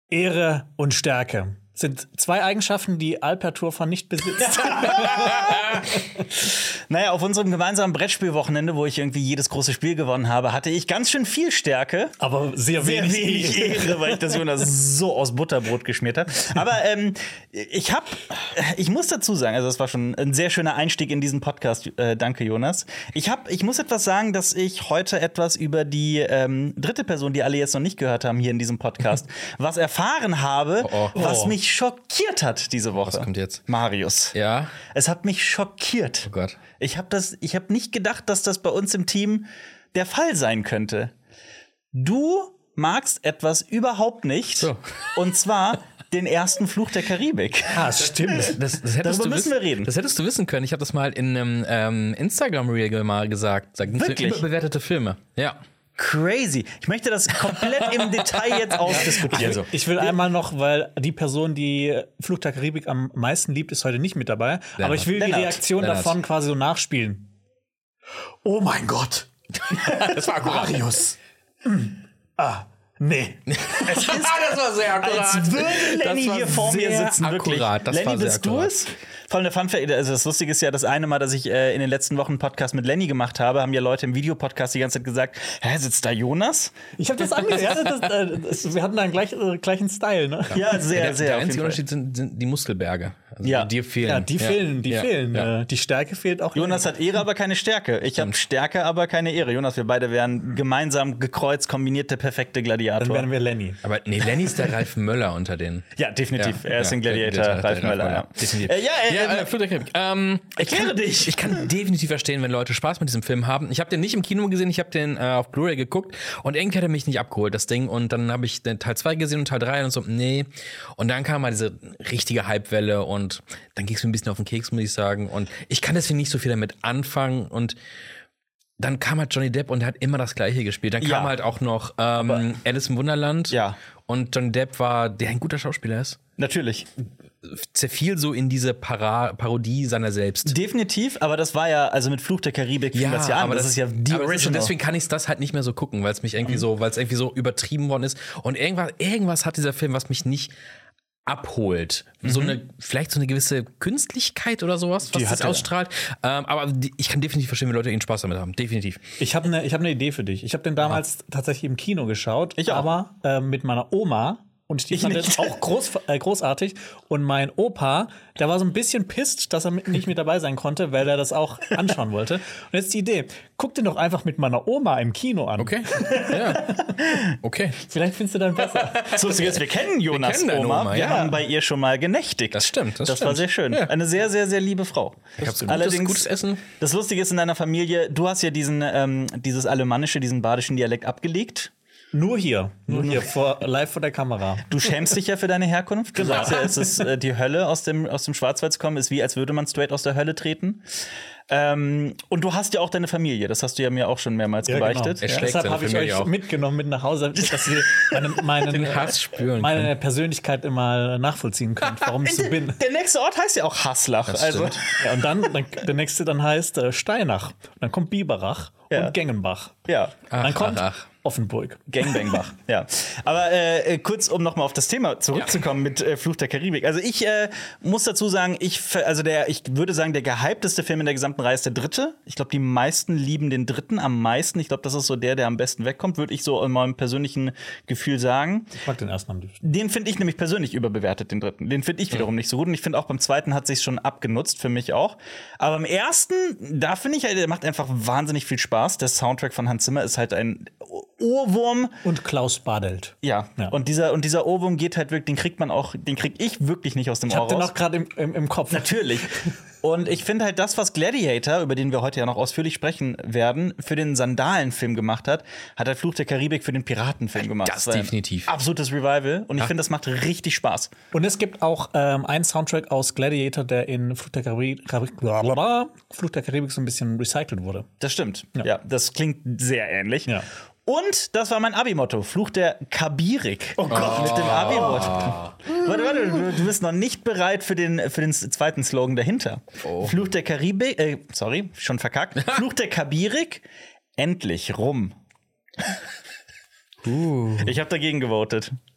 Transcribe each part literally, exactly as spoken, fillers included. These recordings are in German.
Ehre und Stärke sind zwei Eigenschaften, die Alper Turfan nicht besitzt. Naja, auf unserem gemeinsamen Brettspielwochenende, wo ich irgendwie jedes große Spiel gewonnen habe, hatte ich ganz schön viel Stärke. Aber sehr, Sehr wenig, wenig Ehre, weil ich das Jonas so aus Butterbrot geschmiert habe. Aber ähm, ich hab, ich muss dazu sagen, also das war schon ein sehr schöner Einstieg in diesen Podcast. Äh, danke, Jonas. Ich hab, ich muss etwas sagen, dass ich heute etwas über die ähm, dritte Person, die alle jetzt noch nicht gehört haben hier in diesem Podcast, was erfahren habe, Oh, oh. was mich schockiert hat diese Woche. Was kommt jetzt? Marius. Ja? Es hat mich schockiert. Oh Gott. Ich habe das, ich habe nicht gedacht, dass das bei uns im Team der Fall sein könnte. Du magst etwas überhaupt nicht. So. Und zwar den ersten Fluch der Karibik. Ah, stimmt. Das, das hättest Darüber du müssen wissen, wir reden. Das hättest du wissen können. Ich habe das mal in einem ähm, Instagram-Reel mal gesagt. Da ging's um Wirklich? überbewertete Filme. Ja. Crazy. Ich möchte das komplett im Detail jetzt ausdiskutieren. Also, Ich will einmal noch, weil die Person, die Fluch der Karibik am meisten liebt, ist heute nicht mit dabei. Aber ich will die Lennart. Reaktion Lennart. davon quasi so nachspielen. Oh mein Gott. das war akkurat. Marius. Hm. Ah, nee. Es ist, das war sehr akkurat. als würde Lenny Das war hier vor mir sehr sitzen. Wirklich. akkurat. Das Lenny, war sehr bist du akkurat. es? Vor allem der Fun Fact, also das Lustige ist ja, das eine Mal, dass ich äh, in den letzten Wochen einen Podcast mit Lenny gemacht habe, haben ja Leute im Videopodcast die ganze Zeit gesagt, hä, sitzt da Jonas? Ich habe das angesehen. Ja, das, äh, das, wir hatten da einen gleich, äh, gleichen Style, ne? Ja, sehr, Der, sehr. der auf jeden einzige Fall. Unterschied sind, sind die Muskelberge. Also Ja. Die fehlen. Ja, die fehlen, die Ja. fehlen. Ja. Äh, Die Stärke fehlt auch. Jonas hat Ehre, aber keine Stärke. Ich habe Stärke, aber keine Ehre. Jonas, wir beide wären gemeinsam gekreuzt, kombiniert der perfekte Gladiator. Dann werden wir Lenny. Aber nee, Lenny ist der Ralf Möller unter den. ja, definitiv. Ja, er ist ja, ein Gladiator, der- der- Ralf der Möller. Ja. Definitiv. Äh, ja, äh, ja, äh, äh, Fluch der Karibik. Ähm, ich Erkläre kann, dich. Ich kann definitiv verstehen, wenn Leute Spaß mit diesem Film haben. Ich habe den nicht im Kino gesehen, ich habe den äh, auf Blu-ray geguckt und irgendwie hat er mich nicht abgeholt, das Ding. Und dann habe ich den Teil zwei gesehen und Teil drei und so, nee. Und dann kam mal diese richtige Hypewelle und dann ging es mir ein bisschen auf den Keks, muss ich sagen. Und ich kann deswegen nicht so viel damit anfangen und dann kam halt Johnny Depp und er hat immer das Gleiche gespielt. Dann kam Ja. halt auch noch ähm, Alice im Wunderland. Ja. Und Johnny Depp war, der ein guter Schauspieler ist, Natürlich. zerfiel so in diese Para Parodie seiner selbst. Definitiv, aber das war ja, also mit Fluch der Karibik fing das ja an. aber das, ist ja die aber das ist so, Original. deswegen kann ich das halt nicht mehr so gucken, weil es mich irgendwie so, weil es irgendwie so übertrieben worden ist. Und irgendwas, irgendwas hat dieser Film, was mich nicht abholt. So eine, vielleicht so eine gewisse Künstlichkeit oder sowas, was Die das hat er. ausstrahlt. Ähm, aber die, ich kann definitiv verstehen, wenn Leute ihren Spaß damit haben. Definitiv. Ich habe eine hab ne Idee für dich. Ich habe den damals tatsächlich im Kino geschaut, Ich auch. aber äh, mit meiner Oma. Und die Ich fand den nicht. auch groß, äh, großartig. Und mein Opa, der war so ein bisschen pisst, dass er mit, nicht mit dabei sein konnte, weil er das auch anschauen wollte. Und jetzt die Idee: Guck den doch einfach mit meiner Oma im Kino an. Okay. Ja. Okay. Vielleicht findest du dann besser. Das Lustige ist, wir kennen Jonas kennen deine Oma. Oma, wir ja. haben bei ihr schon mal genächtigt. Das stimmt, das Das war stimmt. sehr schön. Ja. Eine sehr, sehr, sehr liebe Frau. Ich hab so gutes, Allerdings- gutes Essen. Das Lustige ist in deiner Familie, du hast ja diesen, ähm, dieses alemannische, diesen badischen Dialekt abgelegt. Nur hier. Nur hier, vor, live vor der Kamera. Du schämst dich ja für deine Herkunft. Du Genau. sagst ja, es ist äh, die Hölle aus dem, aus dem Schwarzwald zu kommen, ist wie, als würde man straight aus der Hölle treten. Ähm, und du hast ja auch deine Familie, das hast du ja mir auch schon mehrmals gebeichtet. Er Ja, schlägt deshalb seine habe ich Familie euch auch. mitgenommen mit nach Hause, dass ihr meine, meine, Den Hass spüren meine können. Persönlichkeit immer nachvollziehen könnt, warum ich so bin. Der nächste Ort heißt ja auch Haslach. Das Also, stimmt. Ja, und dann, dann der nächste dann heißt äh, Steinach. Und dann kommt Biberach Ja. und Gengenbach. ja, Ach, Dann kommt ach, ach. Offenburg. Gangbangbach. Ja. Aber äh, kurz, um nochmal auf das Thema zurückzukommen mit äh, Fluch der Karibik. Also ich äh, muss dazu sagen, ich, ver- also der, ich würde sagen, der gehypteste Film in der gesamten Reihe ist der dritte. Ich glaube, die meisten lieben den dritten am meisten. Ich glaube, das ist so der, der am besten wegkommt, würde ich so in meinem persönlichen Gefühl sagen. Ich mag den ersten am liebsten. Den finde ich nämlich persönlich überbewertet, den dritten. Den finde ich wiederum nicht so gut. Und ich finde auch beim zweiten hat sich schon abgenutzt, für mich auch. Aber im ersten, da finde ich, halt, der macht einfach wahnsinnig viel Spaß. Der Soundtrack von Hans Zimmer ist halt ein Ohrwurm. Und Klaus Badelt. Ja. Ja. Und dieser, und dieser Ohrwurm geht halt wirklich, den kriegt man auch, den krieg ich wirklich nicht aus dem Ich Ohr hab den raus. auch gerade im, im, im Kopf. Natürlich. Und ich finde halt das, was Gladiator, über den wir heute ja noch ausführlich sprechen werden, für den Sandalenfilm gemacht hat, hat halt Fluch der Karibik für den Piratenfilm gemacht. Das war ein definitiv. Absolutes Revival. Und ich finde, das macht richtig Spaß. Und es gibt auch ähm, einen Soundtrack aus Gladiator, der in Fluch der Karibik, blablabla, Fluch der Karibik so ein bisschen recycelt wurde. Das stimmt. Ja, Ja. das klingt sehr ähnlich. Ja. Und das war mein Abi-Motto, Fluch der Kabirik. Oh Gott. Mit dem Abi-Motto. Warte, warte, du, du bist noch nicht bereit für den, für den zweiten Slogan dahinter. Fluch der Karibik, äh, sorry, schon verkackt. Fluch der Kabirik, endlich rum. Uh. Ich habe dagegen gewotet.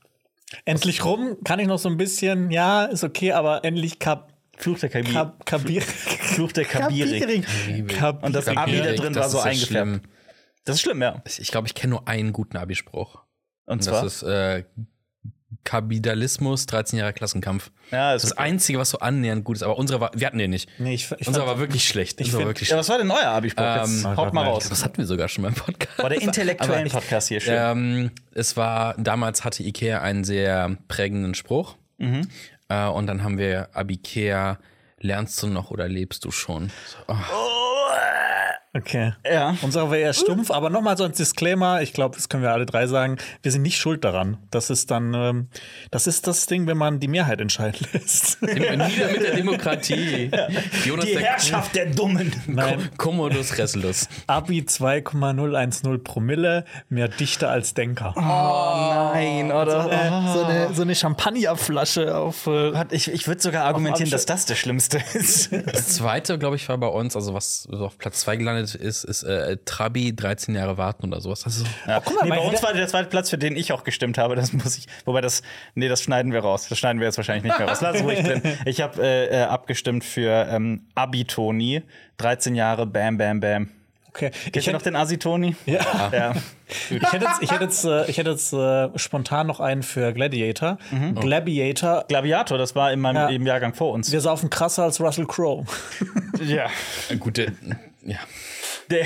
Endlich rum kann ich noch so ein bisschen, ja, ist okay, aber endlich Kap Fluch der Kabir. Kap Kabir Fluch der Kabirik. Kap Und das Abi da drin war so eingefärbt. Schlimm. Das ist schlimm, ja. Ich glaube, ich, glaub, ich kenne nur einen guten Abi-Spruch. Und Und zwar? das ist äh, Kapitalismus, dreizehn Jahre Klassenkampf. Ja, Das ist das Einzige, was so annähernd gut ist. Aber unsere war, wir hatten den nicht. Nee, ich, ich Unserer fand- war wirklich schlecht. ich Unserer war find- wirklich Ja, schlecht. was war denn euer Abi-Spruch? Jetzt Ähm, haut mal raus. Das hatten wir sogar schon beim Podcast. War der intellektuellen Aber- Podcast hier schön. Ähm, es war, damals hatte Ikea einen sehr prägenden Spruch. Mhm. Äh, und dann haben wir Abikea, lernst du noch oder lebst du schon? So, oh. Okay. Ja. Unserer war eher stumpf, aber nochmal so ein Disclaimer, ich glaube, das können wir alle drei sagen, wir sind nicht schuld daran. Das ist dann, ähm, das ist das Ding, wenn man die Mehrheit entscheiden lässt. Nieder mit der Demokratie. Jonas Die der Herrschaft der Dummen. Nein, Commodus Restless. Abi zwei Komma null eins null Promille, mehr Dichter als Denker. Nein, oder? Äh, so, eine, so eine Champagnerflasche auf. Äh, Gott, Ich, ich würde sogar argumentieren, Absch- dass das das Schlimmste ist. Das zweite, glaube ich, war bei uns, also was so auf Platz zwei gelandet ist, ist äh, Trabi, dreizehn Jahre warten oder sowas. Also, Ja. guck mal, nee, bei mein- uns war der zweite Platz, für den ich auch gestimmt habe. Das muss ich. Wobei das. Nee, das schneiden wir raus. Das schneiden wir jetzt wahrscheinlich nicht mehr raus. Lass es ruhig drin. Ich habe äh, äh, abgestimmt für ähm, Abi-Toni. dreizehn Jahre, bam, bam, bam. okay. Kennst Ich du noch hätte, den Asi-Toni? ja. Ja. ich hätte jetzt, ich hätte jetzt, äh, ich hätte jetzt äh, spontan noch einen für Gladiator. Gladiator. Gladiator, das war in meinem Ja. im Jahrgang vor uns. Wir saufen krasser als Russell Crowe. Ja. gut, der, ja. Der,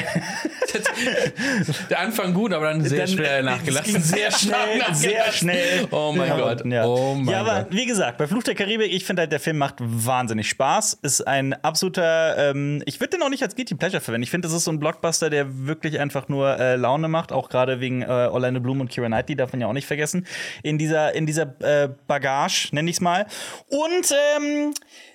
Der Anfang gut, aber dann sehr Dann, schwer äh, nachgelassen. es ging sehr schnell, sehr schnell. Oh mein Ja, Gott. Ja, Oh mein ja aber Gott. wie gesagt, bei Fluch der Karibik, ich finde halt, der Film macht wahnsinnig Spaß. Ist ein absoluter, ähm, ich würde den auch nicht als Guilty Pleasure verwenden. Ich finde, das ist so ein Blockbuster, der wirklich einfach nur äh, Laune macht, auch gerade wegen äh, Orlando Bloom und Keira Knightley, darf man ja auch nicht vergessen. In dieser, in dieser äh, Bagage, nenne ich es mal. Und ähm,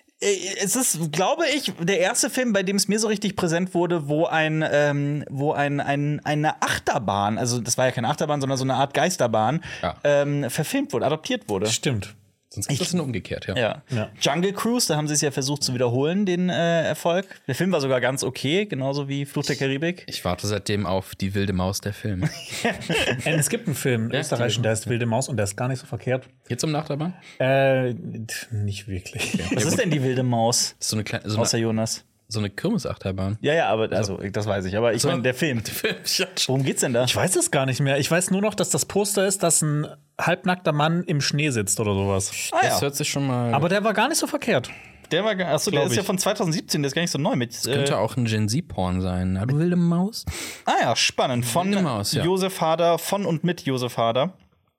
es ist, glaube ich, der erste Film, bei dem es mir so richtig präsent wurde, wo ein, ähm, wo ein, ein, eine Achterbahn, also das war ja keine Achterbahn, sondern so eine Art Geisterbahn, Ja. ähm, verfilmt wurde, adoptiert wurde. Stimmt. Sonst ist das nur umgekehrt, ja. Ja. Ja. Jungle Cruise, da haben sie es ja versucht zu wiederholen, den äh, Erfolg. Der Film war sogar ganz okay, genauso wie Fluch der Karibik. Ich warte seitdem auf die wilde Maus der Film. Äh, es gibt einen Film, einen Ja, österreichischen, der heißt Wilde Maus und der ist gar nicht so verkehrt. Geht's um Nachterbahn? Äh, nicht wirklich. Was ist denn die wilde Maus, Das ist so eine kleine, so außer eine, Jonas? so eine Kirmesachterbahn. Ja, ja, aber also, das weiß ich. Aber ich meine, der Film. Worum geht's denn da? Ich weiß es gar nicht mehr. Ich weiß nur noch, dass das Poster ist, dass ein halbnackter Mann im Schnee sitzt oder sowas. Ah, Das ja. hört sich schon mal. Aber der war gar nicht so verkehrt. Der war, achso, der Glaub ist ja ich. von zwanzig siebzehn, der ist gar nicht so neu mit. könnte Äh, auch ein Gen Z-Porn sein. Na, du wilde Maus? ah ja, spannend. Von Wilde Maus, ja. Josef Hader, von und mit Josef Hader.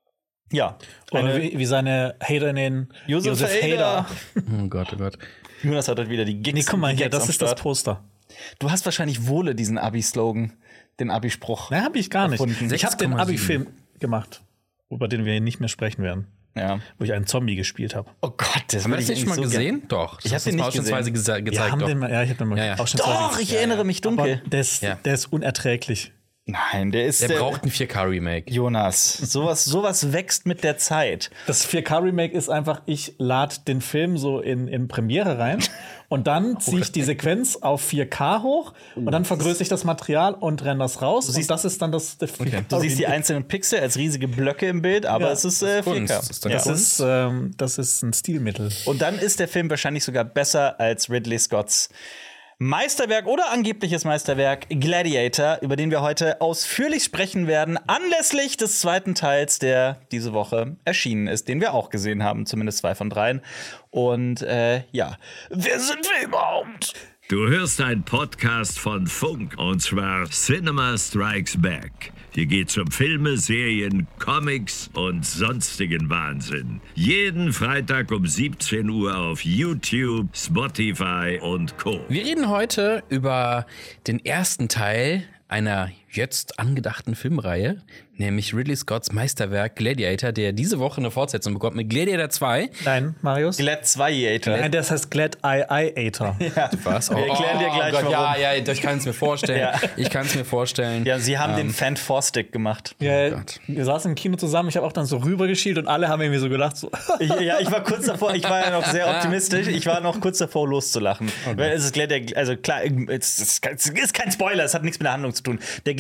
Ja. Oder Eine, wie, wie seine Haterinnen Josef Hader. Oh Gott, oh Gott. Jonas hat heute wieder die Gigs. Nee, guck mal die hier, Gags das am ist das Start. Poster. Du hast wahrscheinlich Wohle diesen Abi-Slogan, den Abi-Spruch. Nein, hab ich gar nicht. Erfunden. Ich habe den sechs Komma sieben. Abi-Film gemacht, über den wir nicht mehr sprechen werden. Ja. Wo ich einen Zombie gespielt habe. Oh Gott, das Haben wir würde das ich nicht schon mal eigentlich so gesehen? Doch. Ich hab Das den hast du nicht mal ausschnittsweise gese- Wir gezeigt. haben Doch. den mal, ja, ich habe den mal Ja, ja. ausschnittsweise Doch, ich erinnere mich Aber dunkel. der ist, Ja. der ist unerträglich. Nein, der ist Der braucht ein vier K-Remake. Jonas. Sowas, sowas wächst mit der Zeit. Das vier K-Remake ist einfach, ich lade den Film so in, in Premiere rein und dann ziehe ich die Sequenz auf vier K hoch und dann vergrößere ich das Material und renne das raus. siehst- und das ist dann das, das vier K Du siehst die einzelnen Pixel als riesige Blöcke im Bild, aber Ja, es ist äh, vier Kunst. K. Das ist dann Ja. Das ist, ähm, das ist ein Stilmittel. Und dann ist der Film wahrscheinlich sogar besser als Ridley Scotts Meisterwerk oder angebliches Meisterwerk Gladiator, über den wir heute ausführlich sprechen werden, anlässlich des zweiten Teils, der diese Woche erschienen ist, den wir auch gesehen haben, zumindest zwei von dreien. Und äh, ja, wer sind wir überhaupt? Du hörst einen Podcast von Funk, und zwar Cinema Strikes Back. Hier geht's um Filme, Serien, Comics und sonstigen Wahnsinn. Jeden Freitag um siebzehn Uhr auf YouTube, Spotify und Co. Wir reden heute über den ersten Teil einer jetzt angedachten Filmreihe, nämlich Ridley Scotts Meisterwerk Gladiator, der diese Woche eine Fortsetzung bekommt mit Gladiator zwei. Nein, Marius? Glad zwei-Ator. Nein, das heißt Glad I-I-Ator. Was? Wir erklären dir gleich, Gott, warum. Ja, ja, ich kann es mir vorstellen. Ja. Ich kann es mir vorstellen. Ja, sie haben den Fan four Stick gemacht. Ja, Gott. wir saßen im Kino zusammen, ich habe auch dann so rübergeschielt und alle haben irgendwie so gedacht, so, Ich, ja, ich war kurz davor, ich war ja noch sehr optimistisch, ich war noch kurz davor loszulachen. Weil es ist Gladiator, also klar, es ist kein- es ist kein Spoiler, es hat nichts mit der Handlung zu tun. Der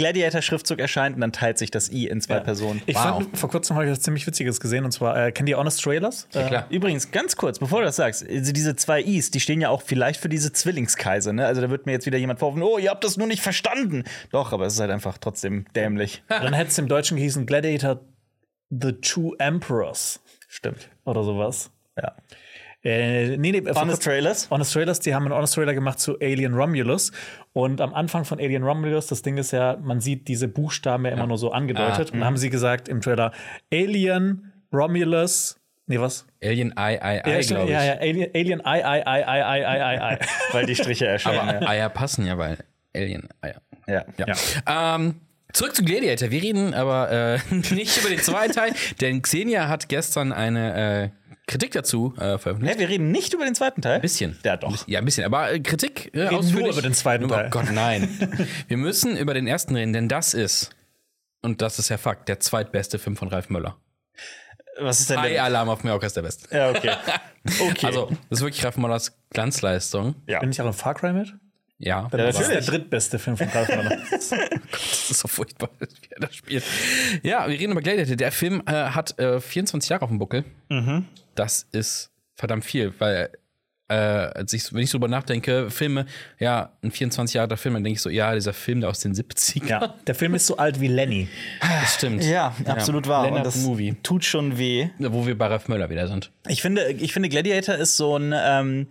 Gladiator-Schriftzug erscheint und dann teilt sich das I in zwei Ja. Personen. Ich Wow. fand, vor kurzem habe ich was ziemlich Witziges gesehen, und zwar, äh, kennt ihr Honest Trailers? Ja, klar. Übrigens, ganz kurz, bevor du das sagst, also diese zwei Is, die stehen ja auch vielleicht für diese Zwillingskaiser, ne? Also da wird mir jetzt wieder jemand vorwerfen, oh, ihr habt das nur nicht verstanden. Doch, aber es ist halt einfach trotzdem dämlich. Dann hätte es im Deutschen gehießen Gladiator The Two Emperors Stimmt. oder sowas. Ja. Äh, nee, nee, vor Honest kurzem- Trailers? Honest Trailers, die haben einen Honest Trailer gemacht zu Alien Romulus. Und am Anfang von Alien Romulus, das Ding ist ja, man sieht diese Buchstaben ja immer nur so angedeutet. Ah, und dann haben sie gesagt im Trailer, Alien Romulus, nee, was? Alien I, I, I, Ja, glaube ich. ja, ja, Alien, Alien, I, I, I, I, I, I, I, I. Weil die Striche erscheinen. Aber Eier passen ja, weil Alien Eier. ja. Ja. Ja. Ähm, zurück zu Gladiator. Wir reden aber äh, nicht über den zweiten Teil, denn Xenia hat gestern eine äh, Kritik dazu äh, veröffentlicht. Hä, wir reden nicht über den zweiten Teil? Ein bisschen. Ja, doch. Ja, ein bisschen. Aber äh, Kritik äh, reden ausführlich. nur über den zweiten Nur- Teil. Oh Gott, nein. Wir müssen über den ersten reden, denn das ist, und das ist ja Fakt, der zweitbeste Film von Ralf Möller. Was ist denn High der? Alarm auf Mallorca ist der beste. Ja, okay. Okay. Also, das ist wirklich Ralf Möllers Glanzleistung. ja. Bin ich auch in Far Cry mit? Ja, Das ist der natürlich. drittbeste Film von Ralf Möller. das ist so furchtbar, wie er das spielt. Ja, wir reden über Gladiator. Der Film äh, hat äh, vierundzwanzig Jahre auf dem Buckel. Das ist verdammt viel, weil äh, als ich, wenn ich so drüber nachdenke, Filme, ja, ein vierundzwanzig Jahre Film, dann denke ich so, ja, dieser Film da aus den siebzigern. Ja, der Film ist so alt wie Lenny. Das stimmt. Ja, absolut wahr. Lennart Und das Movie. tut schon weh. Wo wir bei Ralf Möller wieder sind. Ich finde, ich finde Gladiator ist so ein ähm,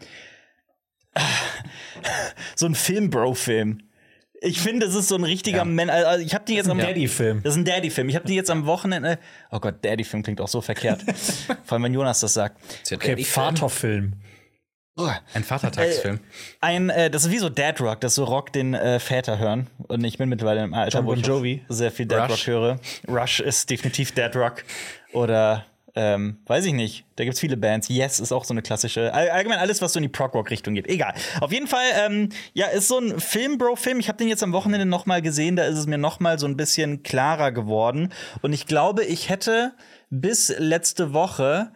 so ein Film-Bro-Film. Ich finde, es ist so ein richtiger Ja. Man. Also ich habe die jetzt am Daddy-Film. Das ist ein Daddy-Film. Ich habe die jetzt am Wochenende. Oh Gott, Daddy-Film klingt auch so verkehrt. Vor allem, wenn Jonas das sagt. Okay, Vaterfilm. Ein Vatertagsfilm. Ein, äh, das ist wie so Dad Rock, das ist so Rock, den äh, Väter hören. Und ich bin mittlerweile im Alter, John wo Bon ich Jovi. auch sehr viel Dad Rush. Rock höre. Rush ist definitiv Dad Rock. Oder ähm, weiß ich nicht. Da gibt's viele Bands. Yes ist auch so eine klassische. All, allgemein alles, was so in die Prog-Rock-Richtung geht. Egal. Auf jeden Fall, ähm, ja, ist so ein Film-Bro-Film. Ich habe den jetzt am Wochenende noch mal gesehen. Da ist es mir noch mal so ein bisschen klarer geworden. Und ich glaube, ich hätte bis letzte Woche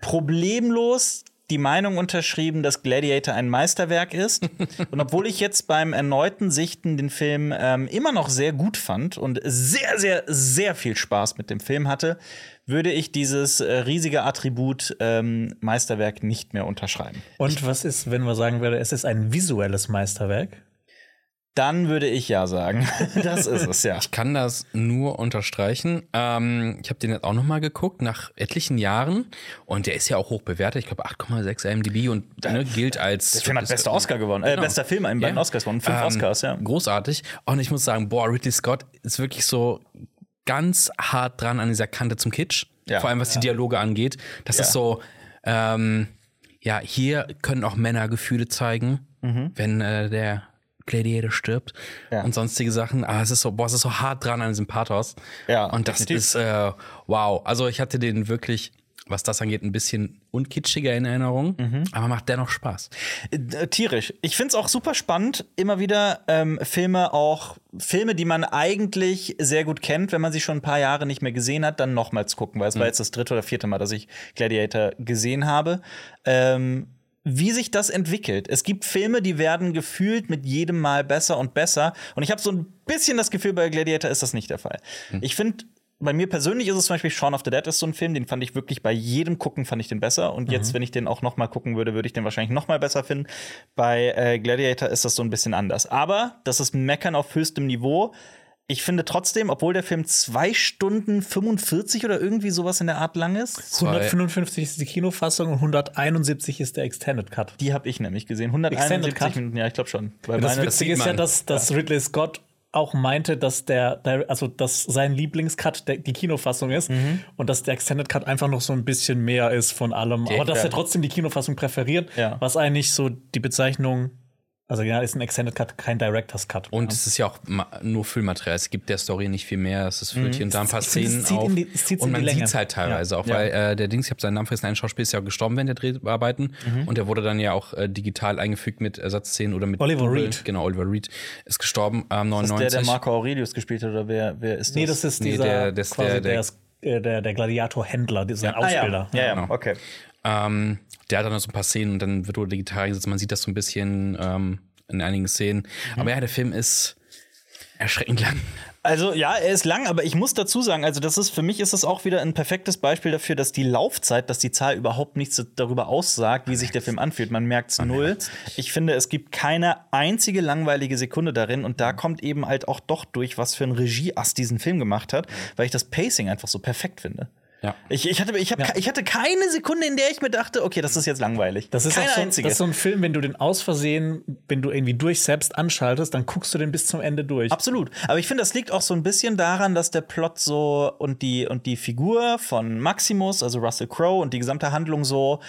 problemlos die Meinung unterschrieben, dass Gladiator ein Meisterwerk ist. Und obwohl ich jetzt beim erneuten Sichten den Film ähm, immer noch sehr gut fand und sehr, sehr, sehr viel Spaß mit dem Film hatte, würde ich dieses äh, riesige Attribut ähm, Meisterwerk nicht mehr unterschreiben. Und was ist, wenn man sagen würde, es ist ein visuelles Meisterwerk? Dann würde ich ja sagen. Das ist es, ja. Ich kann das nur unterstreichen. Ähm, ich habe den jetzt auch noch mal geguckt, nach etlichen Jahren. Und der ist ja auch hoch bewertet. Ich glaube acht Komma sechs I M D B und ne, gilt als. Der Film hat bester Oscar gewonnen. Äh, Genau. bester Film in beiden Ja. Oscars gewonnen. Fünf Ähm, Oscars, ja. Großartig. Und ich muss sagen, boah, Ridley Scott ist wirklich so ganz hart dran an dieser Kante zum Kitsch. Ja. Vor allem, was die Dialoge angeht. Das Ja. ist so, ähm, ja, hier können auch Männer Gefühle zeigen, wenn äh, der Gladiator stirbt Ja. und sonstige Sachen. Aber es ist so, boah, es ist so hart dran an diesem Pathos. Ja, und das definitiv. ist, äh, wow. Also ich hatte den wirklich, was das angeht, ein bisschen unkitschiger in Erinnerung, aber macht dennoch Spaß. Äh, tierisch. Ich find's auch super spannend, immer wieder ähm, Filme, auch Filme, die man eigentlich sehr gut kennt, wenn man sie schon ein paar Jahre nicht mehr gesehen hat, dann nochmals gucken, weil es war jetzt das dritte oder vierte Mal, dass ich Gladiator gesehen habe. Ähm, wie sich das entwickelt. Es gibt Filme, die werden gefühlt mit jedem Mal besser und besser. Und ich habe so ein bisschen das Gefühl, bei Gladiator ist das nicht der Fall. Ich finde, bei mir persönlich ist es zum Beispiel Shaun of the Dead ist so ein Film, den fand ich wirklich bei jedem Gucken fand ich den besser. Und jetzt, wenn ich den auch noch mal gucken würde, würde ich den wahrscheinlich noch mal besser finden. Bei äh, Gladiator ist das so ein bisschen anders. Aber das ist Meckern auf höchstem Niveau. Ich finde trotzdem, obwohl der Film zwei Stunden fünfundvierzig oder irgendwie sowas in der Art lang ist, hundertfünfundfünfzig ist die Kinofassung und hunderteinundsiebzig ist der Extended Cut. die habe ich nämlich gesehen. Extended hunderteinundsiebzig Cut? Minuten, ja, ich glaube schon. Weil Das meine- Witzige sieht ist ja, man. dass, dass Ridley Scott auch meinte, dass der, der also dass sein Lieblingscut der, die Kinofassung ist und dass der Extended Cut einfach noch so ein bisschen mehr ist von allem, aber dass ja. er trotzdem die Kinofassung präferiert, Ja. was eigentlich so die Bezeichnung, also ja, ist ein Extended Cut, kein Director's Cut. Und es ist ja auch ma- nur Füllmaterial. Es gibt der Story nicht viel mehr. Es ist füllt hier und da ein paar Ich finde, es Szenen zieht auf. in die- es zieht's Und in die man Länge. sieht es halt teilweise auch, Ja. weil äh, der Dings, ich habe seinen Namen vergessen, ein Schauspieler ist ja auch gestorben während der Dreharbeiten. Und der wurde dann ja auch äh, digital eingefügt mit Ersatzszenen oder mit Oliver Double. Reed. Genau, Oliver Reed ist gestorben, ähm, ist neunundneunzig. der, der Marco Aurelius gespielt hat, oder wer, wer ist das? Nee, das ist Nee, dieser der- das- quasi der- der, der- ist, äh, der, der Gladiator-Händler, dieser Ah, ja. Ausbilder. Ja, ja, Genau. okay. Ähm, der hat dann noch so ein paar Szenen und dann wird er digital eingesetzt. Man sieht das so ein bisschen ähm, in einigen Szenen. Aber ja, der Film ist Erschreckend lang. Also ja, er ist lang, aber ich muss dazu sagen, also das ist für mich ist das auch wieder ein perfektes Beispiel dafür, dass die Laufzeit, dass die Zahl überhaupt nichts darüber aussagt, wie sich der Film anfühlt. Man merkt es null. Ich finde, es gibt keine einzige langweilige Sekunde darin und da kommt eben halt auch doch durch, was für ein Regieass diesen Film gemacht hat, weil ich das Pacing einfach so perfekt finde. Ja. Ich, ich, hatte, ich, hab, Ja. ich hatte keine Sekunde, in der ich mir dachte, okay, das ist jetzt langweilig. Das ist, keine auch so, einzige. das ist so ein Film, wenn du den aus Versehen, wenn du irgendwie durch selbst anschaltest, dann guckst du den bis zum Ende durch. Absolut. Aber ich finde, das liegt auch so ein bisschen daran, dass der Plot so und die, und die Figur von Maximus, also Russell Crowe, und die gesamte Handlung so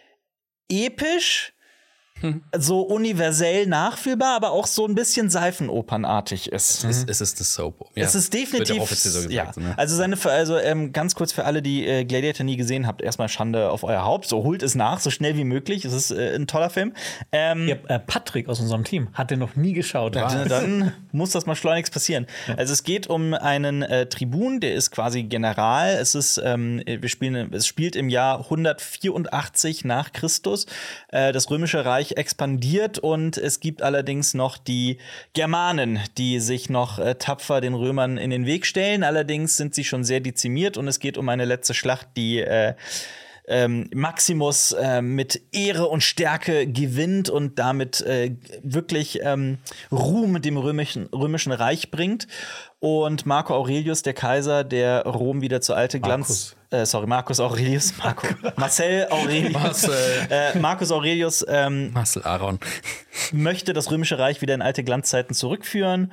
episch, hm. so universell nachfühlbar, aber auch so ein bisschen seifenopernartig ist. Es, es ist das Soap. Ja. Es ist definitiv. Wird ja offiziell so gesagt, ja. ne? Also seine, also ähm, ganz kurz für alle, die äh, Gladiator nie gesehen habt, erstmal Schande auf euer Haupt. So holt es nach, so schnell wie möglich. Es ist äh, ein toller Film. Ähm, Ja, äh, Patrick aus unserem Team hat den noch nie geschaut. Dann, dann muss das mal schleunigst passieren. Also es geht um einen äh, Tribun, der ist quasi General. Es ist, ähm, wir spielen, es spielt im Jahr hundertvierundachtzig nach Christus. Äh, das Römische Reich expandiert und es gibt allerdings noch die Germanen, die sich noch äh, tapfer den Römern in den Weg stellen. Allerdings sind sie schon sehr dezimiert und es geht um eine letzte Schlacht, die äh, Ähm, Maximus äh, mit Ehre und Stärke gewinnt und damit äh, wirklich ähm, Ruhm dem römischen, römischen Reich bringt. Und Marco Aurelius, der Kaiser, der Rom wieder zu alte Glanz. Äh, sorry, Marcus Aurelius. Marco. Marcel Aurelius. Marcel. Äh, Marcus Aurelius ähm, Marcel Aaron. möchte das römische Reich wieder in alte Glanzzeiten zurückführen.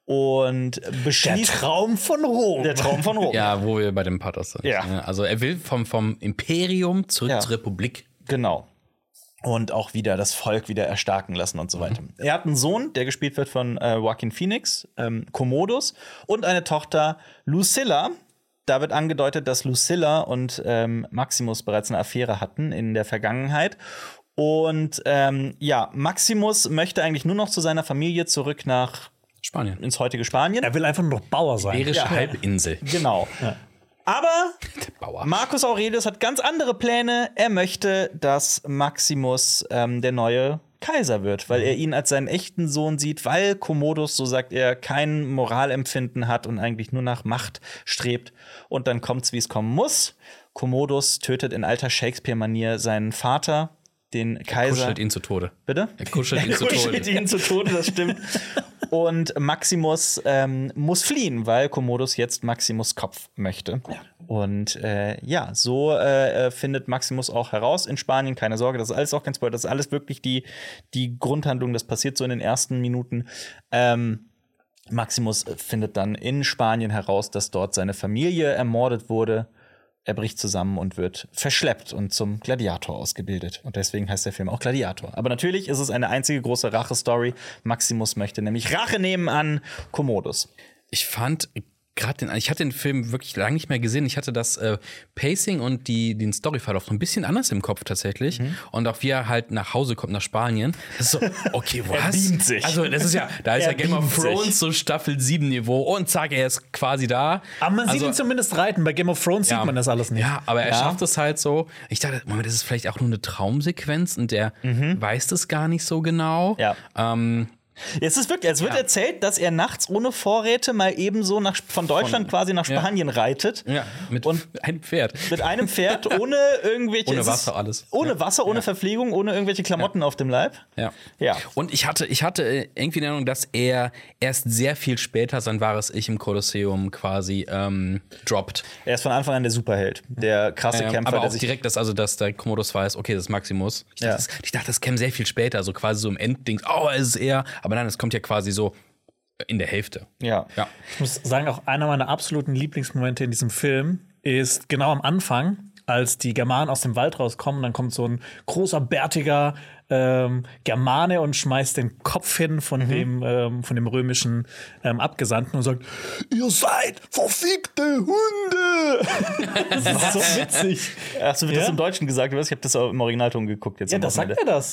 Und beschließt. Der Traum von Rom. Der Traum von Rom. Ja, wo wir bei dem Pathos sind. Ja. Also er will vom, vom Imperium zurück Ja. zur Republik. Genau. Und auch wieder das Volk wieder erstarken lassen und so weiter. Mhm. Er hat einen Sohn, der gespielt wird von äh, Joaquin Phoenix, ähm, Commodus, und eine Tochter, Lucilla. Da wird angedeutet, dass Lucilla und ähm, Maximus bereits eine Affäre hatten in der Vergangenheit. Und ähm, ja, Maximus möchte eigentlich nur noch zu seiner Familie zurück nach Spanien. ins heutige Spanien. Er will einfach nur noch Bauer sein. Iberische Ja. Halbinsel. Genau. Aber Bauer. Marcus Aurelius hat ganz andere Pläne. Er möchte, dass Maximus ähm, der neue Kaiser wird, weil er ihn als seinen echten Sohn sieht, weil Commodus, so sagt er, kein Moralempfinden hat und eigentlich nur nach Macht strebt. Und dann kommt's, wie es kommen muss. Commodus tötet in alter Shakespeare-Manier seinen Vater, den Kaiser. Kuschelt ihn zu Tode. Bitte? Er kuschelt ihn zu Kuschelt Tode. ihn zu Tode, das stimmt. Und Maximus ähm, muss fliehen, weil Commodus jetzt Maximus Kopf möchte. Und äh, ja, so äh, findet Maximus auch heraus in Spanien. Keine Sorge, das ist alles auch kein Spoiler. Das ist alles wirklich die, die Grundhandlung. Das passiert so in den ersten Minuten. Ähm, Maximus findet dann in Spanien heraus, dass dort seine Familie ermordet wurde. Er bricht zusammen und wird verschleppt und zum Gladiator ausgebildet. Und deswegen heißt der Film auch Gladiator. Aber natürlich ist es eine einzige große Rache-Story. Maximus möchte nämlich Rache nehmen an Commodus. Ich fand gerade den, ich hatte den Film wirklich lange nicht mehr gesehen. Ich hatte das äh, Pacing und die, den Storyverlauf so ein bisschen anders im Kopf tatsächlich. Mhm. Und auch wie er halt nach Hause kommt, nach Spanien. Das ist so, okay, was? Er beamt sich. Also, das ist ja, da ist Er ja Game of beamt Thrones sich. so Staffel sieben Niveau. Und zack, er ist quasi da. Aber man also, sieht ihn zumindest reiten. Bei Game of Thrones ja, sieht man das alles nicht. Ja, aber er Ja. schafft es halt so. Ich dachte, Moment, das ist vielleicht auch nur eine Traumsequenz und der weiß das gar nicht so genau. Ja. Ähm, Es ist wirklich, es wird Ja. erzählt, dass er nachts ohne Vorräte mal ebenso nach, von Deutschland quasi nach ja. Spanien reitet. ja, mit Und- einem Pferd. Mit einem Pferd, ohne irgendwelche. Ohne es ist- Wasser alles. Ohne Ja. Wasser, ohne Ja. Verpflegung, ohne irgendwelche Klamotten auf dem Leib. Ja. Ja. Und ich hatte, ich hatte äh, irgendwie in Erinnerung, dass er erst sehr viel später sein wahres Ich im Kolosseum quasi ähm, droppt. Er ist von Anfang an der Superheld. Der krasse Ähm, Kämpfer, aber der auch sich. direkt, dass, also, dass der Commodus weiß, okay, das ist Maximus. Ich dachte, Ja. das, ich dachte, das käme sehr viel später, also quasi so im Endding. Oh, es ist er. Aber nein, es kommt ja quasi so in der Hälfte. Ja. Ja. Ich muss sagen, auch einer meiner absoluten Lieblingsmomente in diesem Film ist genau am Anfang, als die Germanen aus dem Wald rauskommen. Dann kommt so ein großer, bärtiger ähm, Germane und schmeißt den Kopf hin von, dem, ähm, von dem römischen ähm, Abgesandten und sagt: Ihr seid verfickte Hunde! Das ist so witzig. Achso, wird Ja? das im Deutschen gesagt? Ich habe das auch im Originalton geguckt. Jetzt Ja, am das sagt Wochenende. er das.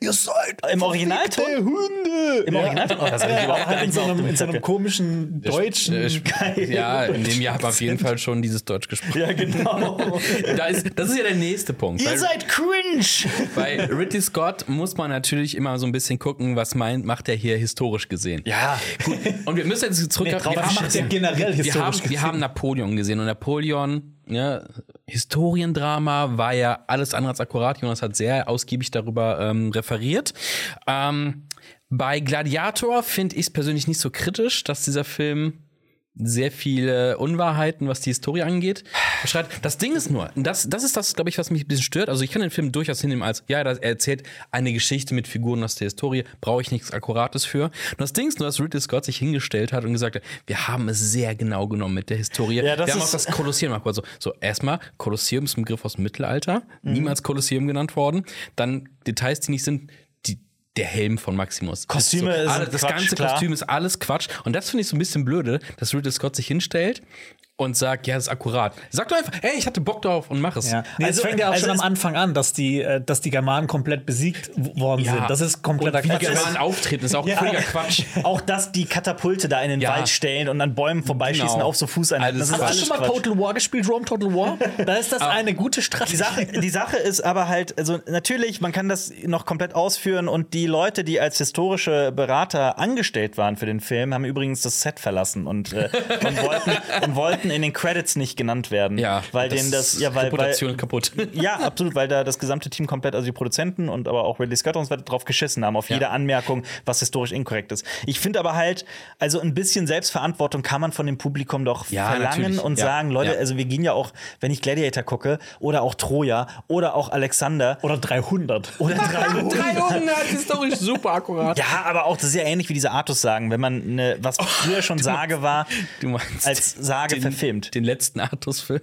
ihr seid Im Originalton? Hunde. Im Originalton? Oh, das hab ich überhaupt in, so einem, in so einem Kacke. komischen deutschen. Äh, ja, in dem Jahr habe ich auf jeden Fall schon dieses Deutsch gesprochen. Ja, genau. Da ist, das ist ja der nächste Punkt. Ihr Bei, seid cringe! bei Ridley Scott muss man natürlich immer so ein bisschen gucken, was meint, macht er hier historisch gesehen. Ja. Gut. Und wir müssen jetzt zurück. Nee, drauf wir, haben, macht der generell wir, historisch haben, wir gesehen. haben Napoleon gesehen und Napoleon, ja, Historiendrama war ja alles andere als akkurat. Jonas hat sehr ausgiebig darüber ähm, referiert. Ähm, bei Gladiator finde ich es persönlich nicht so kritisch, dass dieser Film sehr viele Unwahrheiten, was die Historie angeht, beschreibt. Das Ding ist nur, das, das ist das, glaube ich, was mich ein bisschen stört. Also ich kann den Film durchaus hinnehmen als, ja, er erzählt eine Geschichte mit Figuren aus der Historie, brauche ich nichts Akkurates für. Und das Ding ist nur, dass Ridley Scott sich hingestellt hat und gesagt hat, wir haben es sehr genau genommen mit der Historie. Ja, das wir haben ist- auch das Kolosseum gemacht. Also, so, erstmal, Kolosseum ist ein Begriff aus dem Mittelalter, Mhm. niemals Kolosseum genannt worden. Dann Details, die nicht sind, die der Helm von Maximus. Kostüme ist so, sind alle, das Quatsch, ganze klar. Kostüm ist alles Quatsch. Und das finde ich so ein bisschen blöde, dass Ridley Scott sich hinstellt und sagt, ja, das ist akkurat. Sag doch einfach, hey, ich hatte Bock drauf und mach es. Ja. Nee, Also- es fängt ja auch also schon am es- Anfang an, dass die, äh, dass die Germanen komplett besiegt w- worden Ja. sind. Das ist kompletter und wie Quatsch. die Germanen auftreten, ist auch völliger Quatsch. Auch dass die Katapulte da in den Ja. Wald stellen und an Bäumen vorbeischießen Genau. auf so Fußeinheiten. Alles Das ist Hast du alles schon mal Quatsch. Total War gespielt, Rome Total War? Da ist das eine gute Strategie. Die Sache, die Sache ist aber halt, also natürlich, man kann das noch komplett ausführen und die Leute, die als historische Berater angestellt waren für den Film, haben übrigens das Set verlassen und, äh, und, wollten, und wollten in den Credits nicht genannt werden. Ja, weil denen das, ja, weil, weil, Reputation kaputt. ja, absolut, weil da das gesamte Team komplett, also die Produzenten und aber auch Ridley Scott und so weiter, drauf geschissen haben, auf Ja. jede Anmerkung, was historisch inkorrekt ist. Ich finde aber halt, also ein bisschen Selbstverantwortung kann man von dem Publikum doch Ja, verlangen natürlich. und Ja. sagen, Leute, Ja. also wir gehen ja auch, wenn ich Gladiator gucke oder auch Troja oder auch Alexander Oder dreihundert. oder dreihundert. dreihundert, historisch super akkurat. Ja, aber auch das ist ja ähnlich wie diese Artus sagen, wenn man ne, was früher schon Sage war, Du meinst als Sage den, verfilmt. Den letzten Artus-Film.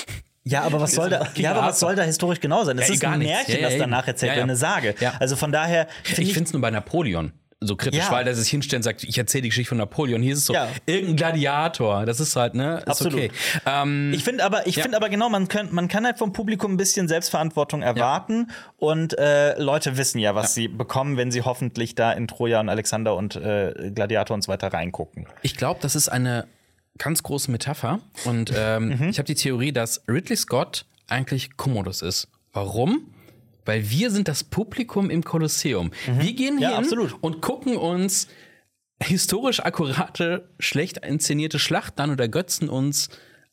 Ja, aber was soll da? King Ja, aber was Arthur. soll da historisch genau sein? Das Ja, ist gar ein nichts. Märchen, Ja, ja, das danach eben. erzählt Ja, wird, ja. eine Sage. Ja. Also von daher find Ich finde es nur bei Napoleon so kritisch, Ja. weil er sich hinstellt und sagt, ich erzähle die Geschichte von Napoleon. Hier ist es so, Ja. irgendein Gladiator. Das ist halt, ne? Ist Absolut. okay. Ähm, Ich finde aber, ich Ja. finde aber genau, man, könnt, man kann halt vom Publikum ein bisschen Selbstverantwortung erwarten und äh, Leute wissen ja, was sie bekommen, wenn sie hoffentlich da in Troja und Alexander und äh, Gladiator und so weiter reingucken. Ich glaube, das ist eine ganz große Metapher. Und ähm, Mhm. ich habe die Theorie, dass Ridley Scott eigentlich Commodus ist. Warum? Weil wir sind das Publikum im Kolosseum. Wir gehen Mhm. Ja, hin absolut. und gucken uns historisch akkurate, schlecht inszenierte Schlachten an und ergötzen uns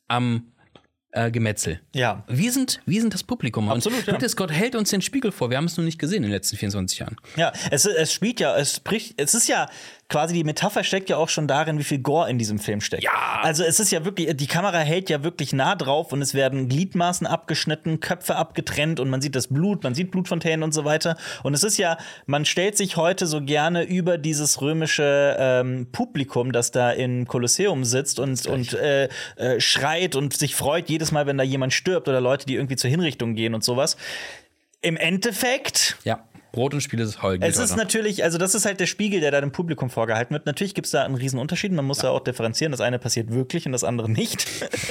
am äh, Gemetzel. Ja. Wir sind, wir sind das Publikum. Absolut, und ja. Ridley Scott hält uns den Spiegel vor. Wir haben es nur nicht gesehen in den letzten vierundzwanzig Jahren. Ja, es, es spielt ja, es spricht, es ist ja quasi die Metapher steckt ja auch schon darin, wie viel Gore in diesem Film steckt. Ja. Also es ist ja wirklich, die Kamera hält ja wirklich nah drauf und es werden Gliedmaßen abgeschnitten, Köpfe abgetrennt und man sieht das Blut, man sieht Blutfontänen und so weiter. Und es ist ja, man stellt sich heute so gerne über dieses römische ähm, Publikum, das da im Kolosseum sitzt und, und äh, äh, schreit und sich freut jedes Mal, wenn da jemand stirbt oder Leute, die irgendwie zur Hinrichtung gehen und sowas. Im Endeffekt Ja. Brot und Spiele des Heulen. es ist natürlich, also das ist halt der Spiegel, der da dem Publikum vorgehalten wird. Natürlich gibt es da einen riesen Unterschied. Man muss ja. da auch differenzieren. Das eine passiert wirklich und das andere nicht.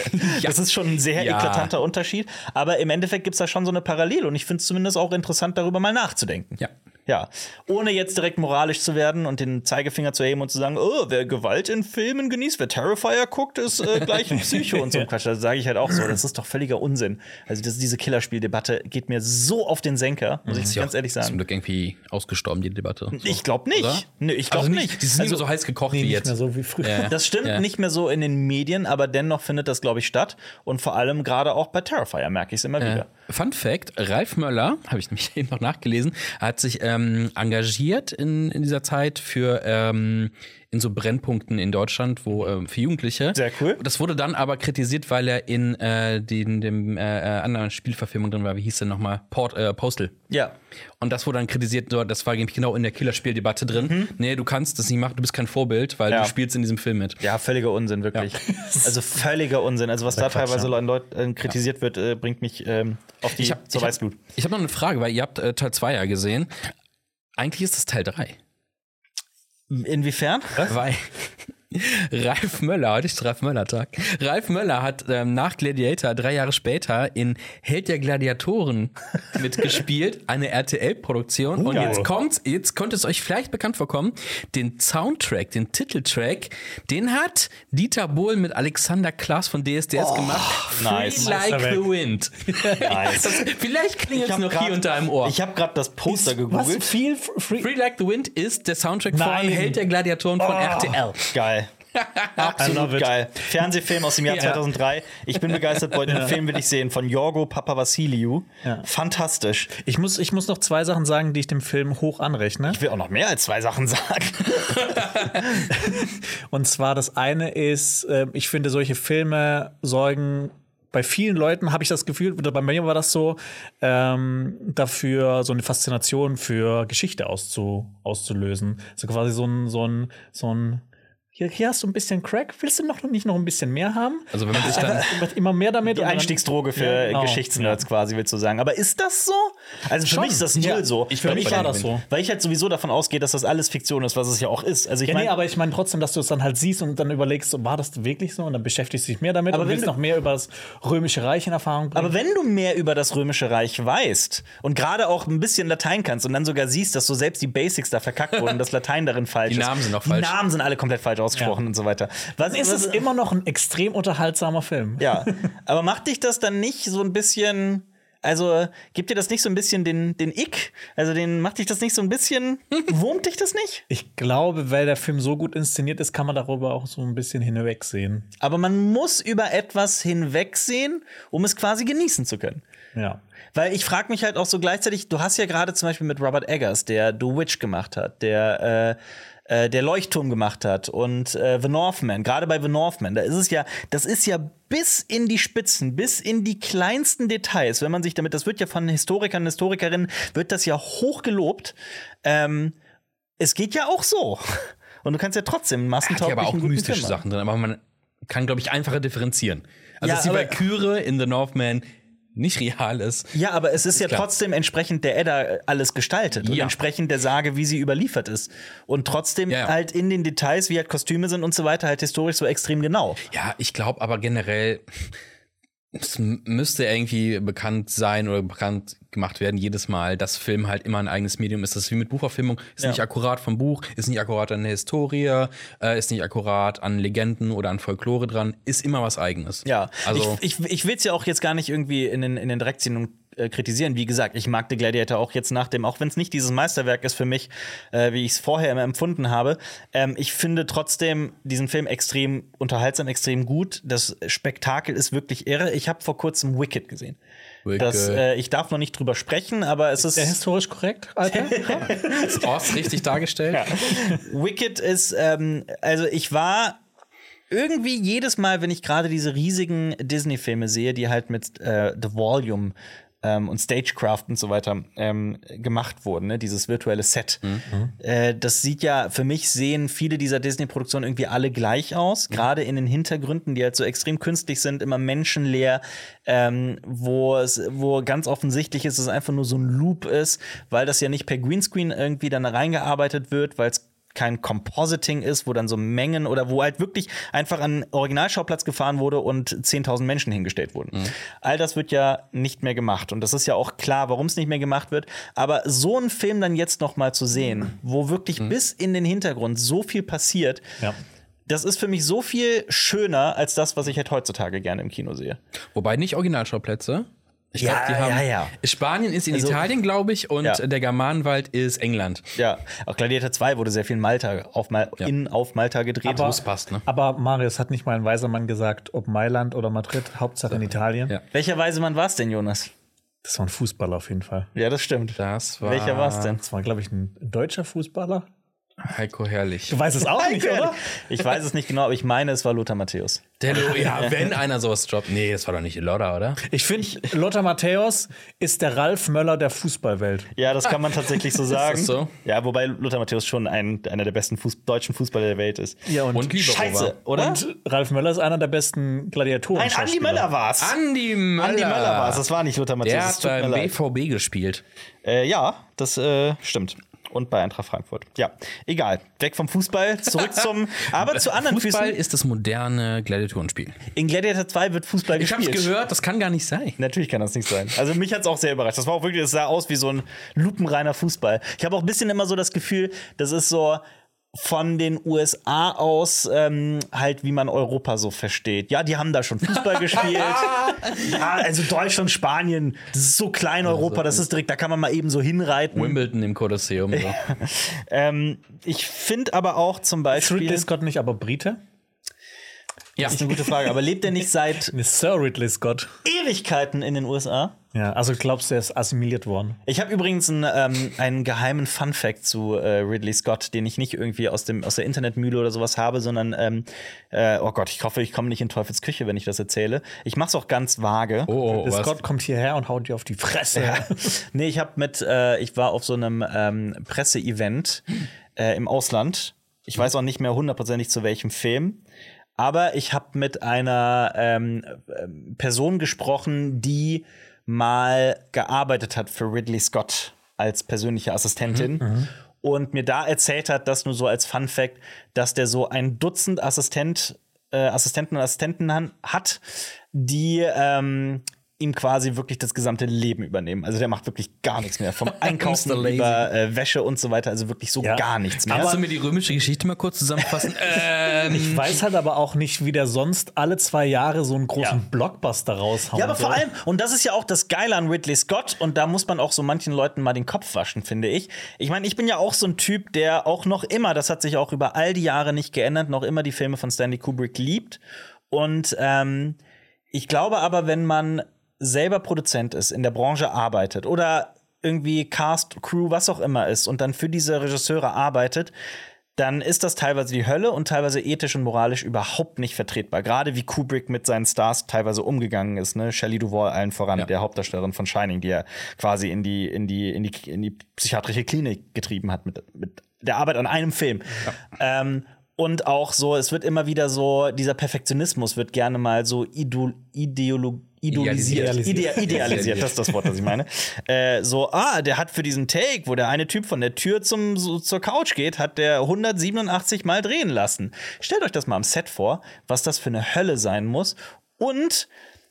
Das ist schon ein sehr Ja. eklatanter Unterschied. Aber im Endeffekt gibt es da schon so eine Parallele. Und ich finde es zumindest auch interessant, darüber mal nachzudenken. Ja. Ja, ohne jetzt direkt moralisch zu werden und den Zeigefinger zu heben und zu sagen, oh, wer Gewalt in Filmen genießt, wer Terrifier guckt, ist äh, gleich ein Psycho und so ein Quatsch. Das sage ich halt auch so. Das ist doch völliger Unsinn. Also das, diese Killerspieldebatte geht mir so auf den Senker, muss ich Ist ja ganz auch ehrlich Zum sagen. Glück irgendwie ausgestorben, die Debatte. So. Ich glaube nicht. Oder? Nee, ich glaube also nicht. Die ist nicht mehr so heiß gekocht wie nicht jetzt. mehr so wie früher. Ja. Das stimmt Ja. nicht mehr so in den Medien, aber dennoch findet das, glaube ich, statt. Und vor allem gerade auch bei Terrifier merke ich es immer wieder. Fun Fact: Ralf Möller, habe ich nämlich eben noch nachgelesen, hat sich ähm, engagiert in, in dieser Zeit für ähm, in so Brennpunkten in Deutschland, wo ähm, für Jugendliche. Sehr cool. Das wurde dann aber kritisiert, weil er in äh, den, dem äh, anderen Spielverfilmung drin war. Wie hieß der nochmal? Port, äh, Postal. Ja. Und das wurde dann kritisiert, so, das war nämlich genau in der Killerspieldebatte drin. Nee, du kannst das nicht machen, du bist kein Vorbild, weil Ja. du spielst in diesem Film mit. Ja, völliger Unsinn, wirklich. Also völliger Unsinn. Also, was da Quatsch, teilweise ja. an Leuten äh, kritisiert wird, äh, bringt mich ähm, auf die Ich habe zur ich hab, Weißglut. ich hab noch eine Frage, weil ihr habt äh, Teil zwei ja gesehen. Eigentlich ist das Teil drei. Inwiefern? Weil Ralf Möller, heute ist Ralf Möller-Tag. Ralf Möller hat ähm, nach Gladiator drei Jahre später in Held der Gladiatoren mitgespielt, eine R T L-Produktion. Und Geil. jetzt kommt, jetzt könnte es euch vielleicht bekannt vorkommen, den Soundtrack, den Titeltrack, den hat Dieter Bohlen mit Alexander Klaas von D S D S gemacht. nice. Free Like Meisterwerk. the Wind. Nice. Das, vielleicht klingelt es hab noch grad- hier unter einem Ohr. Ich habe gerade das Poster Was gegoogelt. viel free. Free Like the Wind ist der Soundtrack Nein. von Held der Gladiatoren von R T L. Geil. I Absolut love it. geil. Fernsehfilm aus dem Jahr Ja. zweitausenddrei. Ich bin begeistert, Leute. Den Film will ich sehen von Yorgo Papavassiliou. Ja. Fantastisch. Ich muss, ich muss noch zwei Sachen sagen, die ich dem Film hoch anrechne. Ich will auch noch mehr als zwei Sachen sagen. Und zwar das eine ist, äh, ich finde, solche Filme sorgen bei vielen Leuten, habe ich das Gefühl, oder bei mir war das so, ähm, dafür so eine Faszination für Geschichte auszu, auszulösen. So quasi so ein, so ein, so ein hier, hier hast du ein bisschen Crack, willst du noch nicht noch ein bisschen mehr haben? Also wenn man sich dann Wird immer mehr damit. Die und dann- Einstiegsdroge für Ja, genau. Geschichtsnerds quasi, willst du sagen. Aber ist das so? Also für Schon. mich ist das null Ja. so. Ich Für will mich bei war denen das so. Weil ich halt sowieso davon ausgehe, dass das alles Fiktion ist, was es ja auch ist. Also ich Ja, nee, meine, aber ich meine trotzdem, dass du es dann halt siehst und dann überlegst, so, war das wirklich so? Und dann beschäftigst du dich mehr damit Aber und wenn willst du- noch mehr über das Römische Reich in Erfahrung bringen. aber wenn du mehr über das Römische Reich weißt und gerade auch ein bisschen Latein kannst und dann sogar siehst, dass so selbst die Basics da verkackt wurden, das Latein darin falsch Die ist. Namen sind auch die falsch. Namen sind alle komplett falsch ausgesprochen Ja. und so weiter. Was ist es immer noch ein extrem unterhaltsamer Film. Ja, aber macht dich das dann nicht so ein bisschen, also gibt dir das nicht so ein bisschen den, den Ick? Also den macht dich das nicht so ein bisschen, wurmt dich das nicht? Ich glaube, weil der Film so gut inszeniert ist, kann man darüber auch so ein bisschen hinwegsehen. Aber man muss über etwas hinwegsehen, um es quasi genießen zu können. Ja. Weil ich frage mich halt auch so gleichzeitig, du hast ja gerade zum Beispiel mit Robert Eggers, der The Witch gemacht hat, der äh, äh, der Leuchtturm gemacht hat und äh, The Northman, gerade bei The Northman, da ist es ja, das ist ja bis in die Spitzen, bis in die kleinsten Details, wenn man sich damit, das wird ja von Historikern und Historikerinnen, wird das ja hoch gelobt. Ähm, es geht ja auch so. Und du kannst ja trotzdem hat massentauglichen ja aber auch guten mystische Film machen. Sachen drin, aber man kann, glaube ich, einfacher differenzieren. Also Ja, dass die aber- Valkyrie in The Northman nicht real ist. Ja, aber es ist ja klar. trotzdem entsprechend der Edda äh, alles gestaltet und Ja. entsprechend der Sage, wie sie überliefert ist. Und trotzdem Ja, ja. halt in den Details, wie halt Kostüme sind und so weiter, halt historisch so extrem genau. Ja, ich glaube aber generell, es m- müsste irgendwie bekannt sein oder bekannt gemacht werden jedes Mal, dass Film halt immer ein eigenes Medium ist. Das ist wie mit Buchverfilmung, ist Ja. nicht akkurat vom Buch, ist nicht akkurat an der Historie, äh, ist nicht akkurat an Legenden oder an Folklore dran, ist immer was Eigenes. Ja, Also ich, ich, ich will es ja auch jetzt gar nicht irgendwie in den, in den Dreck ziehen und äh, kritisieren. Wie gesagt, ich mag The Gladiator auch jetzt nach dem, auch wenn es nicht dieses Meisterwerk ist für mich, äh, wie ich es vorher immer empfunden habe. Ähm, ich finde trotzdem diesen Film extrem unterhaltsam, extrem gut. Das Spektakel ist wirklich irre. Ich habe vor kurzem Wicked gesehen. Wicked. Das, äh, ich darf noch nicht drüber sprechen, aber es ist Der historisch korrekt, Alter? ist Ost richtig dargestellt. Wicked ist, ähm, also ich war irgendwie jedes Mal, wenn ich gerade diese riesigen Disney-Filme sehe, die halt mit äh, The Volume ähm, und Stagecraft und so weiter ähm, gemacht wurden, ne? Dieses virtuelle Set. Äh, das sieht ja, für mich sehen viele dieser Disney-Produktionen irgendwie alle gleich aus, gerade in den Hintergründen, die halt so extrem künstlich sind, immer menschenleer, ähm, wo es, wo ganz offensichtlich ist, dass es einfach nur so ein Loop ist, weil das ja nicht per Greenscreen irgendwie dann reingearbeitet wird, weil es kein Compositing ist, wo dann so Mengen oder wo halt wirklich einfach an Originalschauplatz gefahren wurde und zehntausend Menschen hingestellt wurden. All das wird ja nicht mehr gemacht und das ist ja auch klar, warum es nicht mehr gemacht wird. Aber so einen Film dann jetzt noch mal zu sehen, wo wirklich bis in den Hintergrund so viel passiert, Ja. das ist für mich so viel schöner als das, was ich halt heutzutage gerne im Kino sehe. Wobei nicht Originalschauplätze. Ich Ja, glaub, die haben, ja, ja. Spanien ist in Also- Italien, glaube ich, und Ja. der Germanenwald ist England. Ja, auch Gladiator zwei wurde sehr viel in Malta auf, Mal Ja. in auf Malta gedreht. Aber, es passt, ne? aber Marius hat nicht mal ein weiser Mann gesagt, ob Mailand oder Madrid, Hauptsache in Italien. Ja. Welcher Weisemann war es denn, Jonas? Das war ein Fußballer auf jeden Fall. Ja, das stimmt. Das war Welcher war es denn? Das war, glaube ich, ein deutscher Fußballer. Heiko Herrlich. Du weißt es auch nicht, oder? Ich weiß es nicht genau, aber ich meine, es war Lothar Matthäus. Der, ja, wenn einer sowas droppt. Nee, das war doch nicht Lodder, oder? Ich finde, Lothar Matthäus ist der Ralf Möller der Fußballwelt. Ja, das kann man tatsächlich so sagen. das so? Ja, wobei Lothar Matthäus schon ein, einer der besten Fuß deutschen Fußballer der Welt ist. Ja, und, Und Libero Scheiße, war. oder? und Ralf Möller ist einer der besten Gladiatoren. Ein Andi Möller war's. Andi Möller. Andi Möller war's. Das war nicht Lothar Matthäus. Der das hat tut mir beim leid. B V B gespielt. Äh, ja, das äh, stimmt. Und bei Eintracht Frankfurt. Ja, egal. Weg vom Fußball, zurück zum, aber zu anderen Fußball Füßen. ist das moderne Gladiatorenspiel. In Gladiator zwei wird Fußball Ich gespielt. hab's gehört, das kann gar nicht sein. Natürlich kann das nicht sein. Also mich hat's auch sehr überrascht. Das war auch wirklich, das sah aus wie so ein lupenreiner Fußball. Ich habe auch ein bisschen immer so das Gefühl, das ist so von den U S A aus ähm, halt, wie man Europa so versteht. Ja, die haben da schon Fußball gespielt. Ja, also Deutschland, Spanien, das ist so klein Europa, das ist direkt, da kann man mal eben so hinreiten. Wimbledon im Kolosseum. So. ähm, ich finde aber auch zum Beispiel. Ridley Scott nicht aber Brite? Ja, Das ist eine gute Frage. Aber lebt er nicht seit Nee, Sir Ridley Scott. Ewigkeiten in den U S A? Ja, also glaubst du, er ist assimiliert worden? Ich habe übrigens einen, ähm, einen geheimen Fun-Fact zu äh, Ridley Scott, den ich nicht irgendwie aus, dem, aus der Internetmühle oder sowas habe, sondern, ähm, äh, oh Gott, ich hoffe, ich komme nicht in Teufels Küche, wenn ich das erzähle. Ich mache es auch ganz vage. Oh, Der was? Scott kommt hierher und haut dir auf die Fresse. Ja. Nee, ich habe mit, äh, ich war auf so einem ähm, Presseevent äh, im Ausland. Ich weiß auch nicht mehr hundertprozentig zu welchem Film. Aber ich habe mit einer ähm, ähm, Person gesprochen, die mal gearbeitet hat für Ridley Scott als persönliche Assistentin. Mhm, und mir da erzählt hat, dass nur so als Fun Fact, dass der so ein Dutzend Assistent, äh, Assistenten und Assistenten han- hat, die ähm, ihm quasi wirklich das gesamte Leben übernehmen. Also der macht wirklich gar nichts mehr. Vom Einkaufen Mister Lazy. über äh, Wäsche und so weiter. Also wirklich so Ja. gar nichts mehr. Kannst du mir die römische Geschichte mal kurz zusammenfassen? ähm, Ich weiß halt aber auch nicht, wie der sonst alle zwei Jahre so einen großen Ja. Blockbuster raushauen Ja, aber vor soll. allem, und das ist ja auch das Geile an Ridley Scott, und da muss man auch so manchen Leuten mal den Kopf waschen, finde ich. Ich meine, ich bin ja auch so ein Typ, der auch noch immer, das hat sich auch über all die Jahre nicht geändert, noch immer die Filme von Stanley Kubrick liebt. Und ähm, ich glaube aber, wenn man selber Produzent ist, in der Branche arbeitet oder irgendwie Cast, Crew, was auch immer ist und dann für diese Regisseure arbeitet, dann ist das teilweise die Hölle und teilweise ethisch und moralisch überhaupt nicht vertretbar. Gerade wie Kubrick mit seinen Stars teilweise umgegangen ist, ne? Shelley Duvall allen voran, Ja. der Hauptdarstellerin von Shining, die er quasi in die, in die, in die, in die psychiatrische Klinik getrieben hat mit, mit der Arbeit an einem Film. Ja. Ähm, und auch so, es wird immer wieder so, dieser Perfektionismus wird gerne mal so idol, ideolo, idolisiert. Idealisiert. Idea, idealisiert, das ist das Wort, das ich meine. äh, so, ah, der hat für diesen Take, wo der eine Typ von der Tür zum, so, zur Couch geht, hat der hundertsiebenundachtzig Mal drehen lassen. Stellt euch das mal am Set vor, was das für eine Hölle sein muss. Und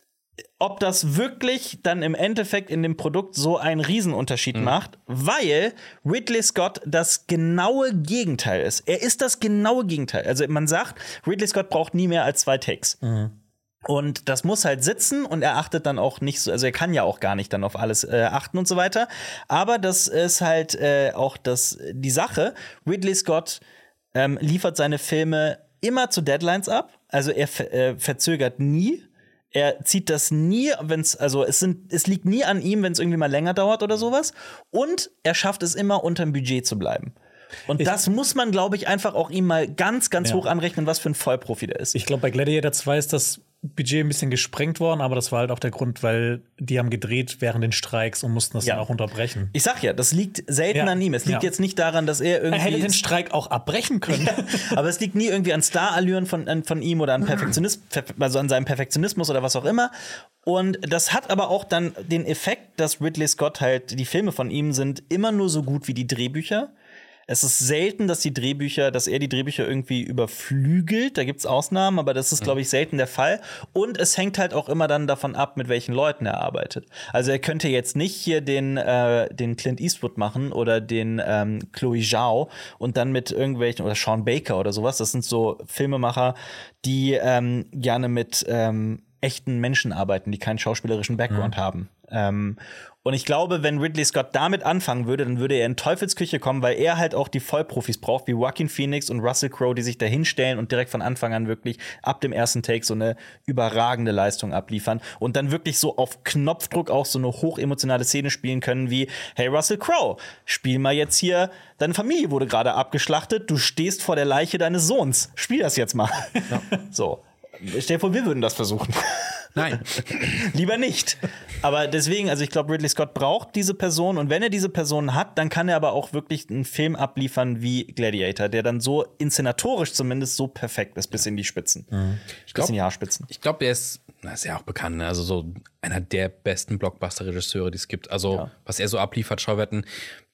ob das wirklich dann im Endeffekt in dem Produkt so einen Riesenunterschied mhm. macht, weil Ridley Scott das genaue Gegenteil ist. Er ist das genaue Gegenteil. Also man sagt, Ridley Scott braucht nie mehr als zwei Takes. Mhm. Und das muss halt sitzen und er achtet dann auch nicht so, also er kann ja auch gar nicht dann auf alles äh, achten und so weiter. Aber das ist halt äh, auch das, die Sache. Ridley Scott ähm, liefert seine Filme immer zu Deadlines ab. Also er ver- äh, verzögert nie. Er zieht das nie, wenn es, also es sind, es liegt nie an ihm, wenn es irgendwie mal länger dauert oder sowas. Und er schafft es immer, unterm Budget zu bleiben. Und ich, das muss man, glaube ich, einfach auch ihm mal ganz, ganz ja. hoch anrechnen, was für ein Vollprofi der ist. Ich glaube, bei Gladiator zwei ist das Budget ein bisschen gesprengt worden, aber das war halt auch der Grund, weil die haben gedreht während den Streiks und mussten das ja. dann auch unterbrechen. Ich sag ja, das liegt selten ja. an ihm. Es liegt ja. jetzt nicht daran, dass er irgendwie. Er hätte den Streik auch abbrechen können. Aber es liegt nie irgendwie an Starallüren von, von ihm oder an Perfektionismus, also an seinem Perfektionismus oder was auch immer. Und das hat aber auch dann den Effekt, dass Ridley Scott halt, die Filme von ihm sind immer nur so gut wie die Drehbücher. Es ist selten, dass die Drehbücher, dass er die Drehbücher irgendwie überflügelt. Da gibt's Ausnahmen, aber das ist, glaube ich, selten der Fall. Und es hängt halt auch immer dann davon ab, mit welchen Leuten er arbeitet. Also er könnte jetzt nicht hier den, äh, den Clint Eastwood machen oder den ähm, Chloe Zhao und dann mit irgendwelchen, oder Sean Baker oder sowas. Das sind so Filmemacher, die ähm, gerne mit ähm, echten Menschen arbeiten, die keinen schauspielerischen Background mhm. haben. Ähm, und ich glaube, wenn Ridley Scott damit anfangen würde, dann würde er in Teufelsküche kommen, weil er halt auch die Vollprofis braucht, wie Joaquin Phoenix und Russell Crowe, die sich da hinstellen und direkt von Anfang an wirklich ab dem ersten Take so eine überragende Leistung abliefern und dann wirklich so auf Knopfdruck auch so eine hochemotionale Szene spielen können wie, hey Russell Crowe, spiel mal jetzt hier, deine Familie wurde gerade abgeschlachtet, du stehst vor der Leiche deines Sohns, spiel das jetzt mal. Ja. So. Stell dir vor, wir würden das versuchen. Nein. Lieber nicht. Aber deswegen, also ich glaube, Ridley Scott braucht diese Person. Und wenn er diese Person hat, dann kann er aber auch wirklich einen Film abliefern wie Gladiator, der dann so inszenatorisch zumindest so perfekt ist, bis in die Spitzen. Mhm. Ich glaub, bis in die Haarspitzen. Ich glaube, er ist, das ist ja auch bekannt, ne? Also so einer der besten Blockbuster-Regisseure, die es gibt. Also, ja. was er so abliefert, Schauwerten.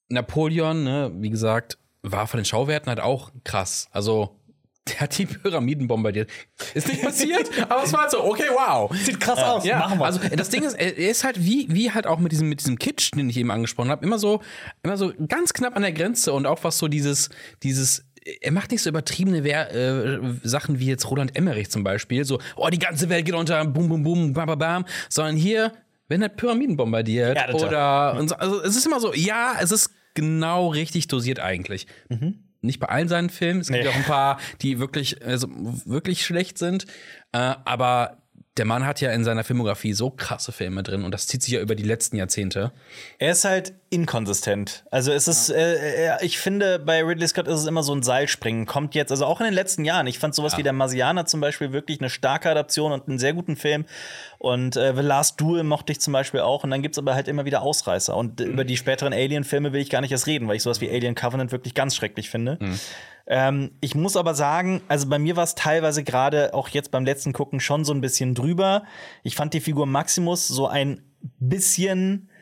Napoleon, ne, wie gesagt, war von den Schauwerten halt auch krass. Also, der hat die Pyramiden bombardiert. Ist nicht passiert, aber es war halt so, okay, wow. Sieht krass aus. Ja, Machen wir. also das Ding ist, er ist halt wie, wie halt auch mit diesem, mit diesem Kitsch, den ich eben angesprochen habe, immer so, immer so ganz knapp an der Grenze und auch was so dieses, dieses, er macht nicht so übertriebene Wehr, äh, Sachen wie jetzt Roland Emmerich zum Beispiel, so, oh, die ganze Welt geht unter, bum, bum, bum, bam, bam, bam, sondern hier werden halt Pyramiden bombardiert Ja, total. oder, und so, also es ist immer so, ja, es ist genau richtig dosiert eigentlich. Mhm. Nicht bei allen seinen Filmen. Es gibt Nee. auch ein paar, die wirklich, also wirklich schlecht sind. Äh, aber der Mann hat ja in seiner Filmografie so krasse Filme drin und das zieht sich ja über die letzten Jahrzehnte. Er ist halt inkonsistent. Also es ist, äh, äh, ich finde, bei Ridley Scott ist es immer so ein Seilspringen. Kommt jetzt, also auch in den letzten Jahren. Ich fand sowas Ja. wie der Marsianer zum Beispiel wirklich eine starke Adaption und einen sehr guten Film. Und äh, The Last Duel mochte ich zum Beispiel auch. Und dann gibt's aber halt immer wieder Ausreißer. Und mhm. über die späteren Alien-Filme will ich gar nicht erst reden, weil ich sowas wie Alien Covenant wirklich ganz schrecklich finde. Mhm. Ähm, ich muss aber sagen, also bei mir war es teilweise gerade auch jetzt beim letzten Gucken schon so ein bisschen drüber. Ich fand die Figur Maximus so ein bisschen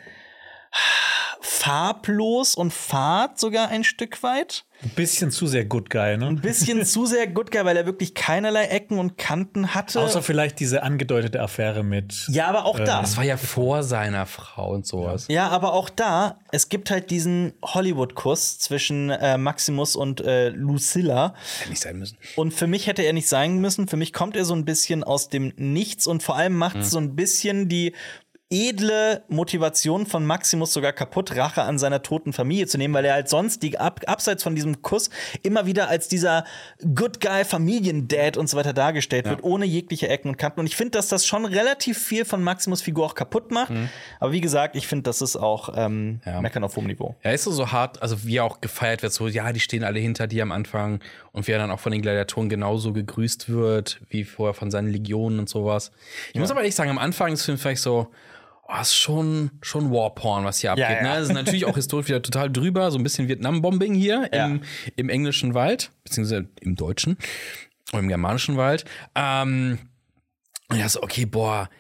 farblos und fad sogar ein Stück weit. Ein bisschen zu sehr Good Guy, ne? Ein bisschen zu sehr Good Guy, weil er wirklich keinerlei Ecken und Kanten hatte. Außer vielleicht diese angedeutete Affäre mit. Ja, aber auch da. Das war ja vor seiner Frau und sowas. Ja, aber auch da, es gibt halt diesen Hollywood-Kuss zwischen äh, Maximus und äh, Lucilla. Hätte nicht sein müssen. Und für mich hätte er nicht sein müssen. Für mich kommt er so ein bisschen aus dem Nichts und vor allem macht es Mhm. so ein bisschen die edle Motivation von Maximus sogar kaputt, Rache an seiner toten Familie zu nehmen, weil er halt sonst die ab, abseits von diesem Kuss immer wieder als dieser Good Guy Familiendad und so weiter dargestellt Ja. wird, ohne jegliche Ecken und Kanten. Und ich finde, dass das schon relativ viel von Maximus Figur auch kaputt macht. Mhm. Aber wie gesagt, ich finde, das ist auch ähm, Ja. Meckern auf hohem Niveau. Ja, ist so, so hart, also wie auch gefeiert wird, so, ja, die stehen alle hinter dir am Anfang und wie er dann auch von den Gladiatoren genauso gegrüßt wird, wie vorher von seinen Legionen und sowas. Ich muss aber ehrlich sagen, am Anfang des Films vielleicht so, oh, ist schon, schon Warporn, was hier abgeht. Ja, ja. Ne? Das ist natürlich auch historisch wieder total drüber, so ein bisschen Vietnam-Bombing hier Ja. im, im englischen Wald, beziehungsweise im deutschen oder im germanischen Wald. Ähm, und ja, so, okay, boah,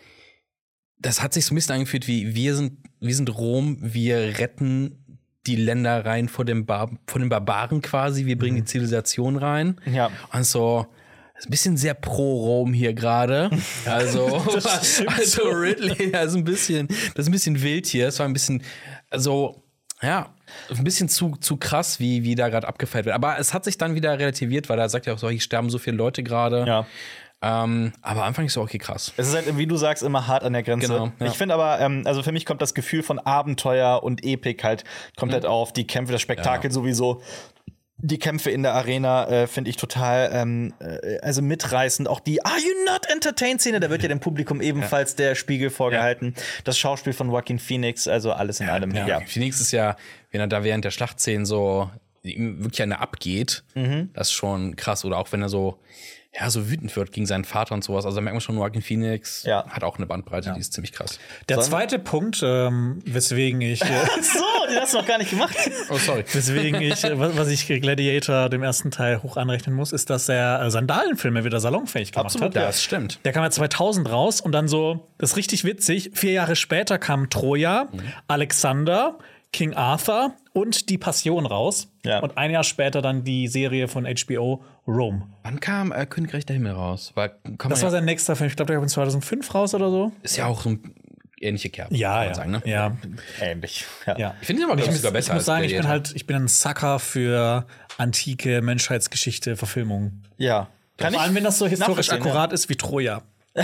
das hat sich so ein bisschen angefühlt wie, wir sind, wir sind Rom, wir retten die Länder rein vor dem Bar vor den Barbaren quasi, wir bringen die Zivilisation rein. Ja. Und so, das ist ein bisschen sehr pro Rom hier gerade. Also, also Ridley, also ein bisschen, das ist ein bisschen wild hier. Es war ein bisschen, also, ja, ein bisschen zu, zu krass, wie, wie da gerade abgefeiert wird. Aber es hat sich dann wieder relativiert, weil er sagt ja auch so, hier sterben so viele Leute gerade. Ja. Ähm, aber am Anfang ist so, okay, krass. Es ist halt, wie du sagst, immer hart an der Grenze. Genau, ja. Ich finde aber, ähm, also für mich kommt das Gefühl von Abenteuer und Epik halt kommt halt auf. Die Kämpfe, das Spektakel Ja. sowieso. Die Kämpfe in der Arena äh, finde ich total ähm, äh, also mitreißend. Auch die Are You Not Entertained-Szene, da wird ja dem Publikum ebenfalls der Spiegel vorgehalten. Das Schauspiel von Joaquin Phoenix, also alles in allem. Ja. Phoenix ist ja, wenn er da während der Schlachtszenen so ihm wirklich eine abgeht, das ist schon krass. Oder auch wenn er so, ja, so wütend wird gegen seinen Vater und sowas. Also da merkt man schon, Joaquin Phoenix Ja. hat auch eine Bandbreite, die ist ziemlich krass. Der Sollen wir- zweite Punkt, ähm, weswegen ich, äh, So, den hast du noch gar nicht gemacht. Oh, sorry. weswegen ich, äh, was was ich Gladiator dem ersten Teil hoch anrechnen muss, ist, dass er äh, Sandalenfilme wieder salonfähig gemacht Absolut, hat. ja. Das stimmt. Der kam ja zweitausend raus und dann so, das ist richtig witzig, vier Jahre später kam Troja, Alexander, King Arthur und Die Passion raus. Ja. Und ein Jahr später dann die Serie von H B O Rome. Wann kam äh, Königreich der Himmel raus? Weil, kann man Das ja, war sein nächster Film. Ich glaube, der kam zweitausendfünf raus oder so. ist ja auch so ein ähnliche Kerbe. Ja, kann man ja. sagen, ne? ja. Ähnlich. Ja. ja. Ich finde ihn aber, glaube ich, sogar Ich besser muss als sagen, ich bin Gladiator. halt, ich bin ein Sucker für antike Menschheitsgeschichte, Verfilmungen. ja. Kann Vor allem, wenn das so historisch nachvollziehen, akkurat ist wie Troja.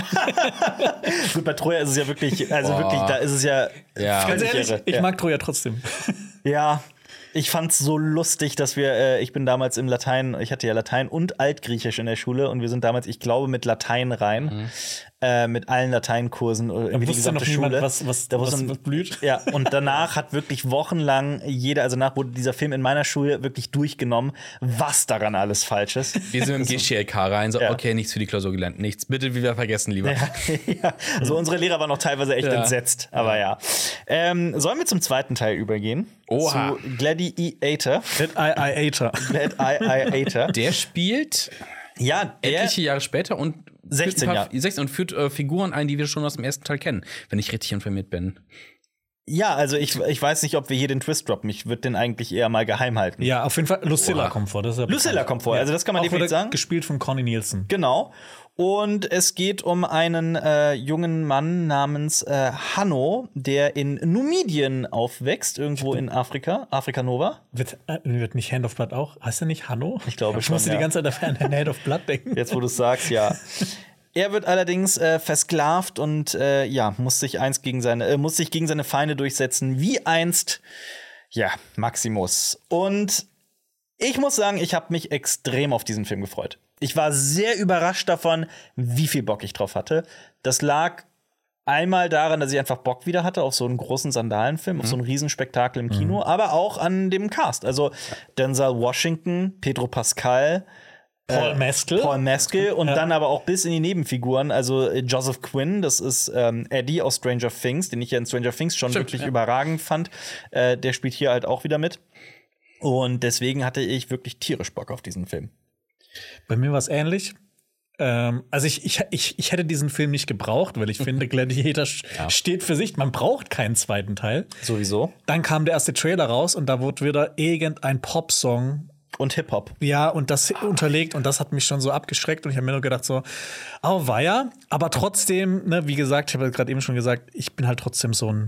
Gut, bei Troja ist es ja wirklich, also Boah. wirklich, da ist es ja. Ja. völlig Ganz ehrlich, irre. ich ja. mag Troja trotzdem. Ja, ich fand's so lustig, dass wir, äh, ich bin damals im Latein, ich hatte ja Latein und Altgriechisch in der Schule und wir sind damals, ich glaube, mit Latein rein, Mhm. äh, mit allen Lateinkursen, äh, irgendwie die wusste noch gesamte niemand, Schule. was- was- da was- wusste- was blüht? Ja, und danach hat wirklich wochenlang jeder, also danach wurde dieser Film in meiner Schule wirklich durchgenommen, was daran alles falsch ist. Wir sind im G C L K rein, so, Ja. okay, nichts für die Klausur gelernt, nichts. Bitte wieder vergessen, lieber. Ja, ja. Also unsere Lehrer waren auch teilweise echt Ja. entsetzt, aber ja. Ähm, sollen wir zum zweiten Teil übergehen? Oha. Zu Gladiator. Gladiator. Gladiator. Der spielt Ja, der, etliche Jahre später und sechzehn führt ein paar- Jahre. sechzehn und führt äh, Figuren ein, die wir schon aus dem ersten Teil kennen, wenn ich richtig informiert bin. Ja, also ich, ich weiß nicht, ob wir hier den Twist droppen. Ich würde den eigentlich eher mal geheim halten. Ja, auf jeden Fall. Lucilla kommt vor. Das ist ja Lucilla bekannt. kommt vor, also das kann man Auch definitiv wurde sagen. Gespielt von Connie Nielsen. Genau. Und es geht um einen äh, jungen Mann namens äh, Hanno, der in Numidien aufwächst, irgendwo in Afrika. Afrika Nova. Wird, äh, wird nicht Hand of Blood auch? Heißt er nicht Hanno? Ich glaube ich schon, musste ja. die ganze Zeit an Hand of Blood denken. Jetzt, wo du es sagst, ja. Er wird allerdings äh, versklavt und äh, ja, muss sich eins gegen seine, äh, muss sich gegen seine Feinde durchsetzen, wie einst, ja, Maximus. Und ich muss sagen, ich habe mich extrem auf diesen Film gefreut. Ich war sehr überrascht davon, wie viel Bock ich drauf hatte. Das lag einmal daran, dass ich einfach Bock wieder hatte auf so einen großen Sandalenfilm, mhm. auf so ein Riesenspektakel im Kino, mhm. aber auch an dem Cast. Also Denzel Washington, Pedro Pascal, Paul Mescal. Paul Mescal und ja. dann aber auch bis in die Nebenfiguren. Also Joseph Quinn, das ist ähm, Eddie aus Stranger Things, den ich ja in Stranger Things schon Stimmt, wirklich ja. überragend fand. Äh, der spielt hier halt auch wieder mit. Und deswegen hatte ich wirklich tierisch Bock auf diesen Film. Bei mir war es ähnlich. Ähm, also ich, ich, ich, ich hätte diesen Film nicht gebraucht, weil ich finde, Gladiator ja. steht für sich. Man braucht keinen zweiten Teil. Sowieso. Dann kam der erste Trailer raus und da wurde wieder irgendein Popsong und Hip-Hop. Ja, und das unterlegt und das hat mich schon so abgeschreckt und ich habe mir nur gedacht so, auweia, aber trotzdem, ne, wie gesagt, ich habe gerade eben schon gesagt, ich bin halt trotzdem so ein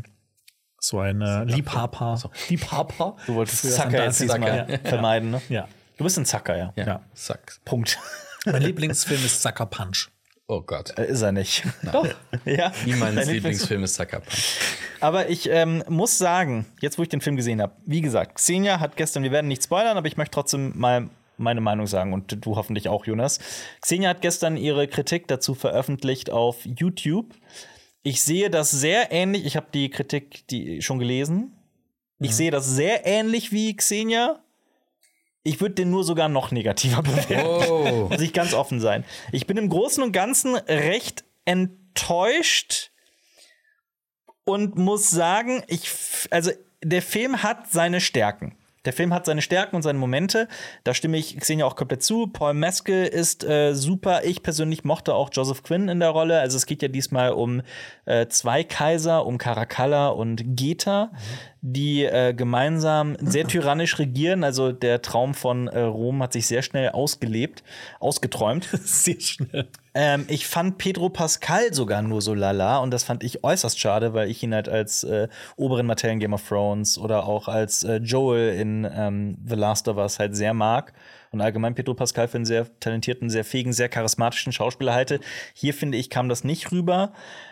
so ein äh, Liebhaber. So. Liebhaber. Du wolltest Zacker jetzt diesmal ja. vermeiden, ne? Ja. Du bist ein Zacker, ja. Ja, ja. Zack. Punkt. Mein Lieblingsfilm ist Sucker Punch. Oh Gott. Äh, ist er nicht. Doch. Ja. Niemands Lieblingsfilm ist Sucker Punch. Aber ich ähm, muss sagen, jetzt wo ich den Film gesehen habe, wie gesagt, Xenia hat gestern, wir werden nicht spoilern, aber ich möchte trotzdem mal meine Meinung sagen und du hoffentlich auch, Jonas. Xenia hat gestern ihre Kritik dazu veröffentlicht auf YouTube. Ich sehe das sehr ähnlich, ich habe die Kritik die schon gelesen. Ich mhm. sehe das sehr ähnlich wie Xenia. Ich würde den nur sogar noch negativer bewerten. Oh. Muss ich ganz offen sein. Ich bin im Großen und Ganzen recht enttäuscht und muss sagen, ich, also der Film hat seine Stärken. Der Film hat seine Stärken und seine Momente. Da stimme ich Xenia auch komplett zu. Paul Mescal ist äh, super. Ich persönlich mochte auch Joseph Quinn in der Rolle. Also es geht ja diesmal um äh, zwei Kaiser, um Caracalla und Geta, mhm. die äh, gemeinsam sehr tyrannisch regieren. Also der Traum von äh, Rom hat sich sehr schnell ausgelebt, ausgeträumt. Sehr schnell. Ähm, ich fand Pedro Pascal sogar nur so lala und das fand ich äußerst schade, weil ich ihn halt als äh, oberen Martell in Game of Thrones oder auch als äh, Joel in ähm, The Last of Us halt sehr mag und allgemein Pedro Pascal für einen sehr talentierten, sehr fähigen, sehr charismatischen Schauspieler halte. Hier, finde ich, kam das nicht rüber.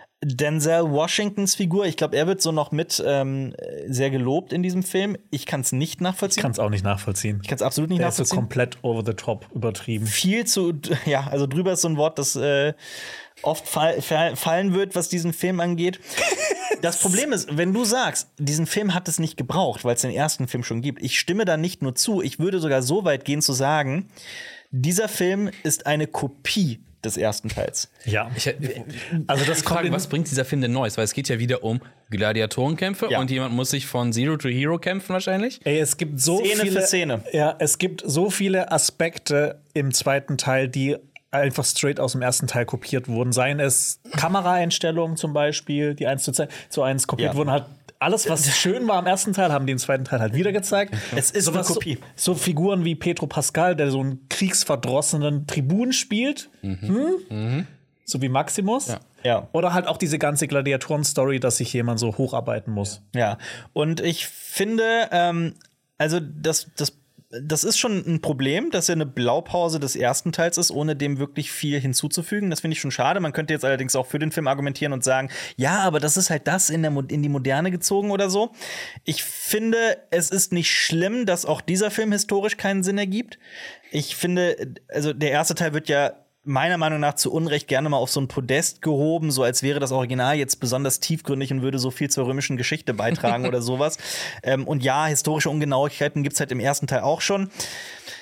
Denzel Washingtons Figur, ich glaube, er wird so noch mit ähm, sehr gelobt in diesem Film. Ich kann es nicht nachvollziehen. Ich kann es auch nicht nachvollziehen. Ich kann es absolut nicht Der nachvollziehen. Ist so komplett over the top übertrieben. Viel zu, ja, also drüber ist so ein Wort, das äh, oft fall, fall, fallen wird, was diesen Film angeht. Das Problem ist, wenn du sagst, diesen Film hat es nicht gebraucht, weil es den ersten Film schon gibt. Ich stimme da nicht nur zu, ich würde sogar so weit gehen zu sagen, dieser Film ist eine Kopie des ersten Teils. Ja. Ich, also das kommt. Was bringt dieser Film denn Neues? Weil es geht ja wieder um Gladiatorenkämpfe ja. und jemand muss sich von Zero to Hero kämpfen wahrscheinlich. Ey, es gibt so Szene viele für Szene. Ja, es gibt so viele Aspekte im zweiten Teil, die einfach straight aus dem ersten Teil kopiert wurden. Seien es Kameraeinstellungen zum Beispiel, die eins zu, zu eins kopiert ja. wurden, halt alles, was schön war am ersten Teil, haben die im zweiten Teil halt wieder gezeigt. Es ist so eine Kopie. So, so Figuren wie Pedro Pascal, der so einen kriegsverdrossenen Tribun spielt. Mhm. Hm? Mhm. So wie Maximus. Ja. Ja. Oder halt auch diese ganze Gladiatoren-Story, dass sich jemand so hocharbeiten muss. Ja, und ich finde, ähm, also das, das Das ist schon ein Problem, dass er eine Blaupause des ersten Teils ist, ohne dem wirklich viel hinzuzufügen. Das finde ich schon schade. Man könnte jetzt allerdings auch für den Film argumentieren und sagen, ja, aber das ist halt das in, der Mo- in die Moderne gezogen oder so. Ich finde, es ist nicht schlimm, dass auch dieser Film historisch keinen Sinn ergibt. Ich finde, also der erste Teil wird ja meiner Meinung nach zu Unrecht gerne mal auf so ein Podest gehoben, so als wäre das Original jetzt besonders tiefgründig und würde so viel zur römischen Geschichte beitragen oder sowas. Ähm, und ja, historische Ungenauigkeiten gibt's halt im ersten Teil auch schon.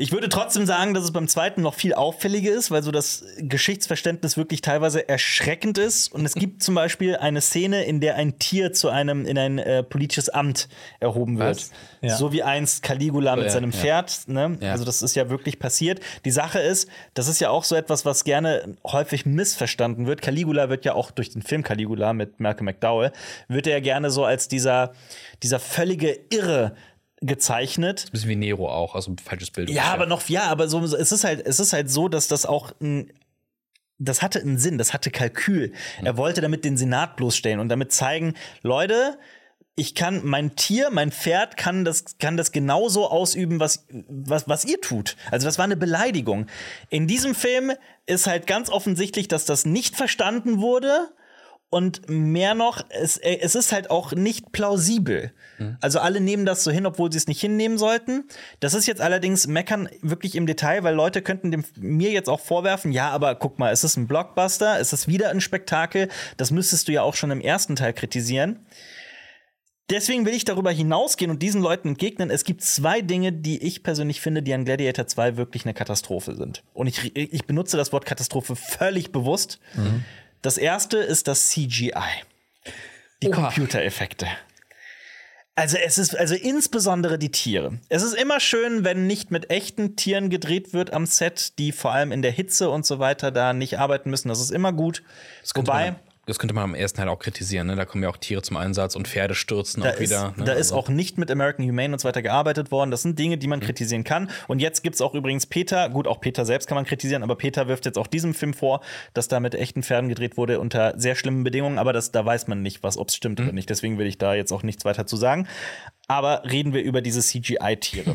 Ich würde trotzdem sagen, dass es beim zweiten noch viel auffälliger ist, weil so das Geschichtsverständnis wirklich teilweise erschreckend ist. Und es gibt zum Beispiel eine Szene, in der ein Tier zu einem in ein äh, politisches Amt erhoben wird. Ja. So wie einst Caligula mit ja, seinem ja. Pferd. Ne? Ja. Also das ist ja wirklich passiert. Die Sache ist, das ist ja auch so etwas, was gerne häufig missverstanden wird. Caligula wird ja auch durch den Film Caligula mit Malcolm McDowell, wird er ja gerne so als dieser, dieser völlige Irre gezeichnet. Ein bisschen wie Nero auch, also ein falsches Bild. Ja, aber noch, ja, aber so, es ist halt, es ist halt so, dass das auch ein, das hatte einen Sinn, das hatte Kalkül. Er wollte damit den Senat bloßstellen und damit zeigen, Leute, ich kann, mein Tier, mein Pferd kann das, kann das genauso ausüben, was, was, was ihr tut. Also das war eine Beleidigung. In diesem Film ist halt ganz offensichtlich, dass das nicht verstanden wurde. Und mehr noch, es, es ist halt auch nicht plausibel. Mhm. Also alle nehmen das so hin, obwohl sie es nicht hinnehmen sollten. Das ist jetzt allerdings Meckern wirklich im Detail, weil Leute könnten dem, mir jetzt auch vorwerfen, ja, aber guck mal, es ist ein Blockbuster, es ist wieder ein Spektakel. Das müsstest du ja auch schon im ersten Teil kritisieren. Deswegen will ich darüber hinausgehen und diesen Leuten entgegnen, es gibt zwei Dinge, die ich persönlich finde, die an Gladiator zwei wirklich eine Katastrophe sind. Und ich, ich benutze das Wort Katastrophe völlig bewusst. Mhm. Das erste ist das C G I. Die Oha. Computereffekte. Also es ist, also insbesondere die Tiere. Es ist immer schön, wenn nicht mit echten Tieren gedreht wird am Set, die vor allem in der Hitze und so weiter da nicht arbeiten müssen. Das ist immer gut. Das könnte Wobei, man, das könnte man am ersten Teil auch kritisieren, ne? Da kommen ja auch Tiere zum Einsatz und Pferde stürzen da auch wieder. Ist, ne? da also. ist auch nicht mit American Humane und so weiter gearbeitet worden. Das sind Dinge, die man mhm. kritisieren kann. Und jetzt gibt's auch übrigens Peter, gut, auch Peter selbst kann man kritisieren, aber Peter wirft jetzt auch diesem Film vor, dass da mit echten Pferden gedreht wurde unter sehr schlimmen Bedingungen. Aber das, da weiß man nicht, was, ob's stimmt mhm. oder nicht. Deswegen will ich da jetzt auch nichts weiter zu sagen. Aber reden wir über diese C G I-Tiere.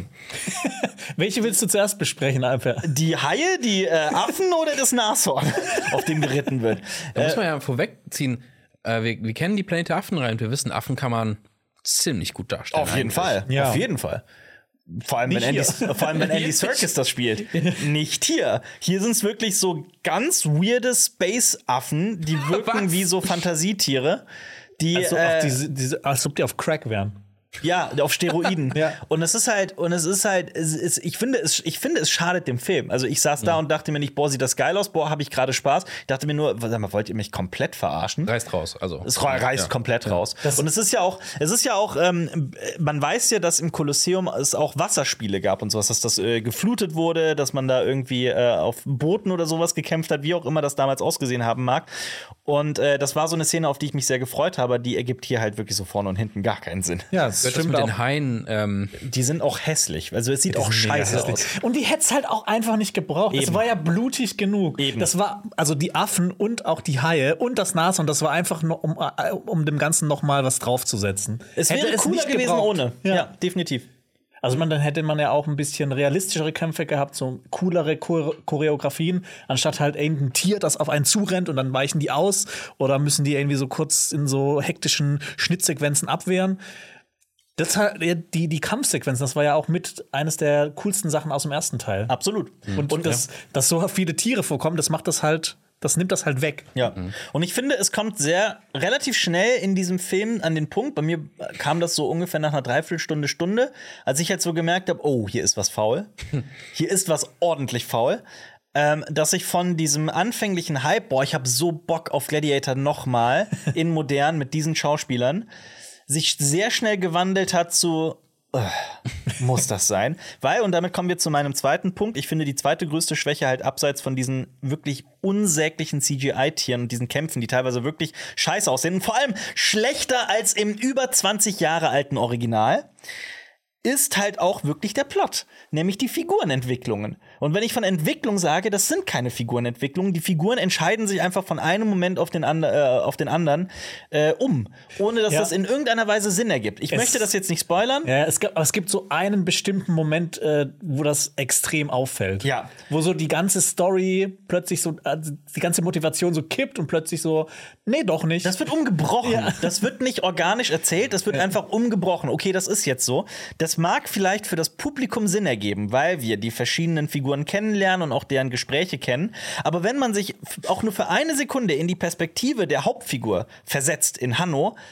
Welche willst du zuerst besprechen, einfach? Die Haie, die äh, Affen oder das Nashorn, auf dem geritten wird? Da muss man ja vorwegziehen, äh, wir, wir kennen die Planet der Affen rein und wir wissen, Affen kann man ziemlich gut darstellen. Auf jeden eigentlich. Fall, Ja. auf jeden Fall. Vor allem, wenn Andy, vor allem, wenn Andy Serkis das spielt. Nicht hier. Hier sind es wirklich so ganz weirde Space-Affen, die wirken Was? wie so Fantasietiere. Die, Also, äh, auf diese, diese, als ob die auf Crack wären. Ja, auf Steroiden. Ja. Und es ist halt, und es ist halt, es ist, ich finde, es, ich finde, es schadet dem Film. Also ich saß da und dachte mir nicht, boah, sieht das geil aus, boah, habe ich gerade Spaß. Ich dachte mir nur, sag mal, wollt ihr mich komplett verarschen? Reißt raus, also. Es reißt ja. komplett raus. Und es ist ja auch, es ist ja auch, ähm, man weiß ja, dass im Kolosseum es auch Wasserspiele gab und sowas, dass das äh, geflutet wurde, dass man da irgendwie äh, auf Booten oder sowas gekämpft hat, wie auch immer das damals ausgesehen haben mag. Und äh, das war so eine Szene, auf die ich mich sehr gefreut habe, die ergibt hier halt wirklich so vorne und hinten gar keinen Sinn. Ja, das Das mit den Haien, ähm, Die sind auch hässlich. Also es sieht auch mega scheiße hässlich. aus. Und die hätte es halt auch einfach nicht gebraucht. Es Eben. war ja blutig genug. Eben. Das war, also die Affen und auch die Haie und das Nashorn, das war einfach nur, um, äh, um dem Ganzen noch mal was draufzusetzen. Es Hätte wäre cooler nicht gewesen gebraucht. ohne. Ja. Ja, definitiv. Also man, dann hätte man ja auch ein bisschen realistischere Kämpfe gehabt, so coolere Chore- Choreografien, anstatt halt irgendein Tier, das auf einen zurennt und dann weichen die aus oder müssen die irgendwie so kurz in so hektischen Schnittsequenzen abwehren. Das halt, die, die Kampfsequenzen, das war ja auch mit eines der coolsten Sachen aus dem ersten Teil. Absolut. Und, und das, dass so viele Tiere vorkommen, das macht das halt, das nimmt das halt weg. Ja. Und ich finde, es kommt sehr relativ schnell in diesem Film an den Punkt. Bei mir kam das so ungefähr nach einer Dreiviertelstunde, Stunde, als ich halt so gemerkt habe, oh, hier ist was faul. Hier ist was ordentlich faul. Ähm, dass ich von diesem anfänglichen Hype, boah, ich habe so Bock auf Gladiator nochmal in modern mit diesen Schauspielern, sich sehr schnell gewandelt hat zu uh, muss das sein? Weil, und damit kommen wir zu meinem zweiten Punkt, ich finde die zweite größte Schwäche halt abseits von diesen wirklich unsäglichen C G I-Tieren und diesen Kämpfen, die teilweise wirklich scheiße aussehen und vor allem schlechter als im über zwanzig Jahre alten Original, ist halt auch wirklich der Plot, nämlich die Figurenentwicklungen. Und wenn ich von Entwicklung sage, das sind keine Figurenentwicklungen. Die Figuren entscheiden sich einfach von einem Moment auf den, and äh, auf den anderen äh, um, ohne dass Ja. das in irgendeiner Weise Sinn ergibt. Ich Es- möchte das jetzt nicht spoilern. Ja, es gibt, aber es gibt so einen bestimmten Moment, äh, wo das extrem auffällt. Ja. Wo so die ganze Story plötzlich so, äh, die ganze Motivation so kippt und plötzlich so, nee, doch nicht. Das wird umgebrochen. Ja. Das wird nicht organisch erzählt, das wird einfach umgebrochen. Okay, das ist jetzt so. Das mag vielleicht für das Publikum Sinn ergeben, weil wir die verschiedenen Figuren kennenlernen und auch deren Gespräche kennen. Aber wenn man sich f- auch nur für eine Sekunde in die Perspektive der Hauptfigur versetzt in Hanno,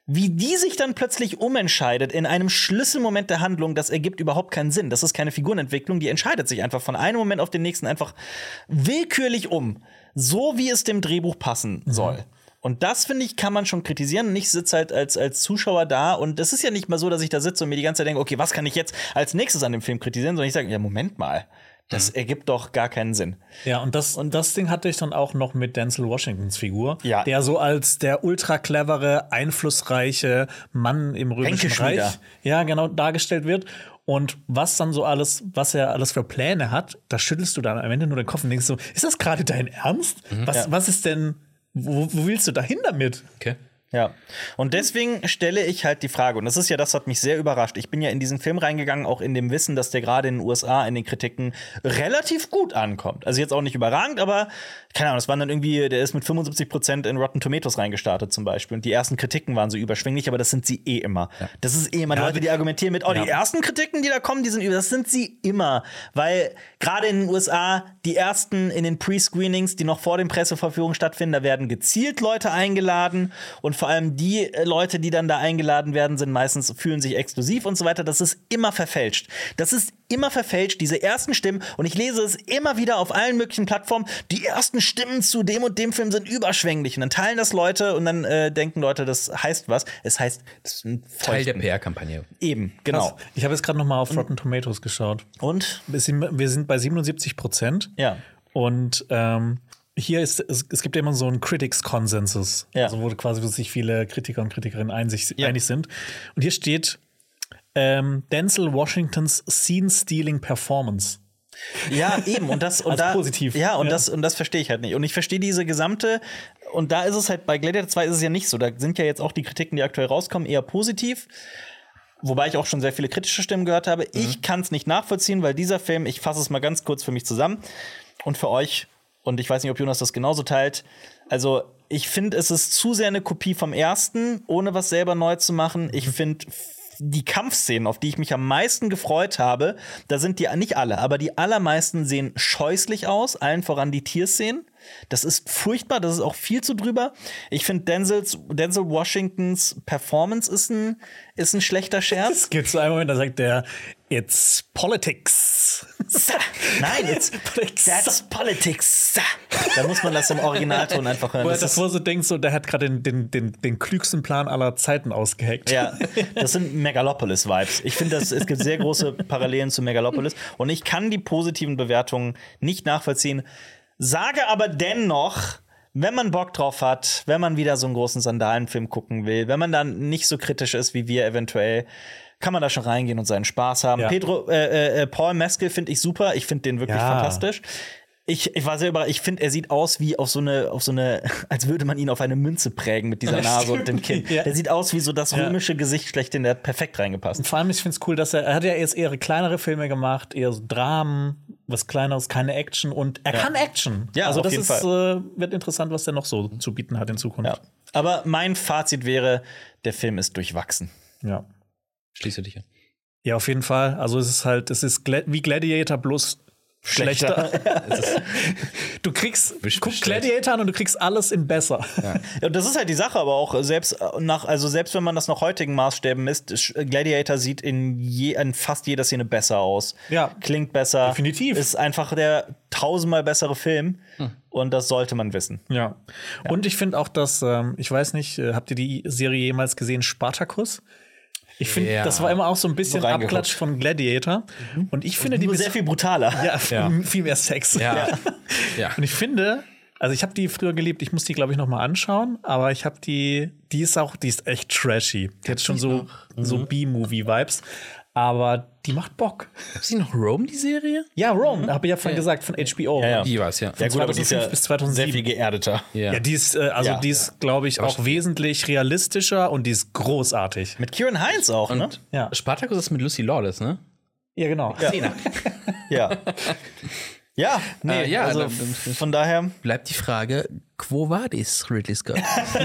Wie die sich dann plötzlich umentscheidet in einem Schlüsselmoment der Handlung, das ergibt überhaupt keinen Sinn. Das ist keine Figurenentwicklung, die entscheidet sich einfach von einem Moment auf den nächsten einfach willkürlich um. So wie es dem Drehbuch passen soll. Mhm. Und das, finde ich, kann man schon kritisieren. Und ich sitze halt als, als Zuschauer da. Und es ist ja nicht mal so, dass ich da sitze und mir die ganze Zeit denke, okay, was kann ich jetzt als nächstes an dem Film kritisieren? Sondern ich sage, ja, Moment mal. Das mhm. ergibt doch gar keinen Sinn. Ja, und das, und das Ding hatte ich dann auch noch mit Denzel Washingtons Figur, ja. der so als der ultra clevere, einflussreiche Mann im Römischen Reich ja, genau, dargestellt wird. Und was dann so alles, was er alles für Pläne hat, da schüttelst du dann am Ende nur den Kopf und denkst so, ist das gerade dein Ernst? Mhm. Was, ja. was ist denn, wo, wo willst du dahin damit? Okay. Ja, und deswegen stelle ich halt die Frage, und das ist ja das, was mich sehr überrascht. Ich bin ja in diesen Film reingegangen, auch in dem Wissen, dass der gerade in den U S A in den Kritiken relativ gut ankommt. Also jetzt auch nicht überragend, aber keine Ahnung, das waren dann irgendwie, der ist mit fünfundsiebzig Prozent in Rotten Tomatoes reingestartet zum Beispiel. Und die ersten Kritiken waren so überschwänglich, aber das sind sie eh immer. Ja. Das ist eh immer ja, Leute, die argumentieren mit, oh, ja. die ersten Kritiken, die da kommen, die sind über, das sind sie immer. Weil gerade in den U S A, die ersten in den Pre-Screenings, die noch vor den Presseverführungen stattfinden, da werden gezielt Leute eingeladen und vor allem die Leute, die dann da eingeladen werden, sind meistens, fühlen sich exklusiv und so weiter. Das ist immer verfälscht. Das ist immer verfälscht, diese ersten Stimmen. Und ich lese es immer wieder auf allen möglichen Plattformen. Die ersten Stimmen zu dem und dem Film sind überschwänglich. Und dann teilen das Leute und dann äh, denken Leute, das heißt was. Es heißt, das ist ein Teil der P R-Kampagne. Eben, genau. Krass. Ich habe jetzt gerade noch mal auf Rotten Tomatoes geschaut. Und? Wir sind, wir sind bei siebenundsiebzig Prozent. Ja. Und ähm hier ist es, es gibt ja immer so einen Critics-Consensus, ja. also wo quasi sich viele Kritiker und Kritikerinnen einig, ja. einig sind. Und hier steht ähm, Denzel Washingtons Scene-Stealing Performance. Ja, eben. Und das und als da, positiv. Ja, und ja. das und das verstehe ich halt nicht. Und ich verstehe diese gesamte. Und da ist es halt bei Gladiator zwei ist es ja nicht so. Da sind ja jetzt auch die Kritiken, die aktuell rauskommen, eher positiv. Wobei ich auch schon sehr viele kritische Stimmen gehört habe. Mhm. Ich kann es nicht nachvollziehen, weil dieser Film, ich fasse es mal ganz kurz für mich zusammen und für euch. Und ich weiß nicht, ob Jonas das genauso teilt. Also, ich finde, es ist zu sehr eine Kopie vom ersten, ohne was selber neu zu machen. Ich finde, die Kampfszenen, auf die ich mich am meisten gefreut habe, da sind die nicht alle, aber die allermeisten sehen scheußlich aus, allen voran die Tierszenen. Das ist furchtbar, das ist auch viel zu drüber. Ich finde, Denzels, Denzel Washingtons Performance ist ein, ist ein schlechter Scherz. Es gibt so einen Moment, da sagt der, it's politics. Nein, it's, that's politics. Da muss man das im Originalton einfach hören. Wo er davor so denkt, so, der hat gerade den, den, den, den klügsten Plan aller Zeiten ausgeheckt. Ja, das sind Megalopolis-Vibes. Ich finde, es gibt sehr große Parallelen zu Megalopolis. Und ich kann die positiven Bewertungen nicht nachvollziehen. Sage aber dennoch, wenn man Bock drauf hat, wenn man wieder so einen großen Sandalenfilm gucken will, wenn man dann nicht so kritisch ist wie wir eventuell, kann man da schon reingehen und seinen Spaß haben. Ja. Pedro, äh, äh, Paul Mescal finde ich super. Ich finde den wirklich ja. fantastisch. Ich, ich war sehr überrascht. Ich finde, er sieht aus wie auf so eine, auf so eine, als würde man ihn auf eine Münze prägen mit dieser Nase und dem Kinn. Ja. Der sieht aus wie so das römische ja. Gesicht schlechthin. Der hat perfekt reingepasst. Und vor allem, ich finde es cool, dass er, er hat ja jetzt eher kleinere Filme gemacht, eher so Dramen, was Kleineres, keine Action. Und er ja. kann Action. Ja, also auf das jeden ist, Fall. Äh, wird interessant, was der noch so zu bieten hat in Zukunft. Ja. Aber mein Fazit wäre, der Film ist durchwachsen. Ja. Schließe dich an. Ja, auf jeden Fall. Also es ist halt, es ist Gla- wie Gladiator bloß schlechter. schlechter. Du kriegst, guck Gladiator an und du kriegst alles in besser. Ja. Ja, das ist halt die Sache, aber auch selbst nach, also selbst wenn man das nach heutigen Maßstäben misst, Gladiator sieht in, je, in fast jeder Szene besser aus. Ja. Klingt besser. Definitiv. Ist einfach der tausendmal bessere Film. Hm. Und das sollte man wissen. Ja. ja. Und ich finde auch, dass, ähm, ich weiß nicht, habt ihr die Serie jemals gesehen, Spartacus? Ich finde, ja. das war immer auch so ein bisschen Abklatsch von Gladiator. Mhm. Und ich finde, die nur sehr viel brutaler. Ja, ja. viel mehr Sex. Ja. ja. Und ich finde, also ich habe die früher geliebt. Ich muss die, glaube ich, noch mal anschauen. Aber ich habe die, die ist auch, die ist echt trashy. Die hat schon so, mhm. so B-Movie-Vibes. Aber die macht Bock. Gab's die noch Rome, die Serie? Ja, Rome, mhm. habe ich ja vorhin ja. gesagt, von H B O. Ja, ja. Die war's, ja. Ja, gut, aber die ist ja bis zweitausendsieben sehr viel geerdeter. Ja, ja die ist, äh, also ja. die ist, glaube ich, auch wesentlich realistischer und die ist großartig. Mit Kieran Hines auch, und ne? Ja. Spartacus ist mit Lucy Lawless, ne? Ja, genau. Ja. ja. Ja, nee, äh, ja, also dann, von daher bleibt die Frage, quo vadis, Ridley Scott?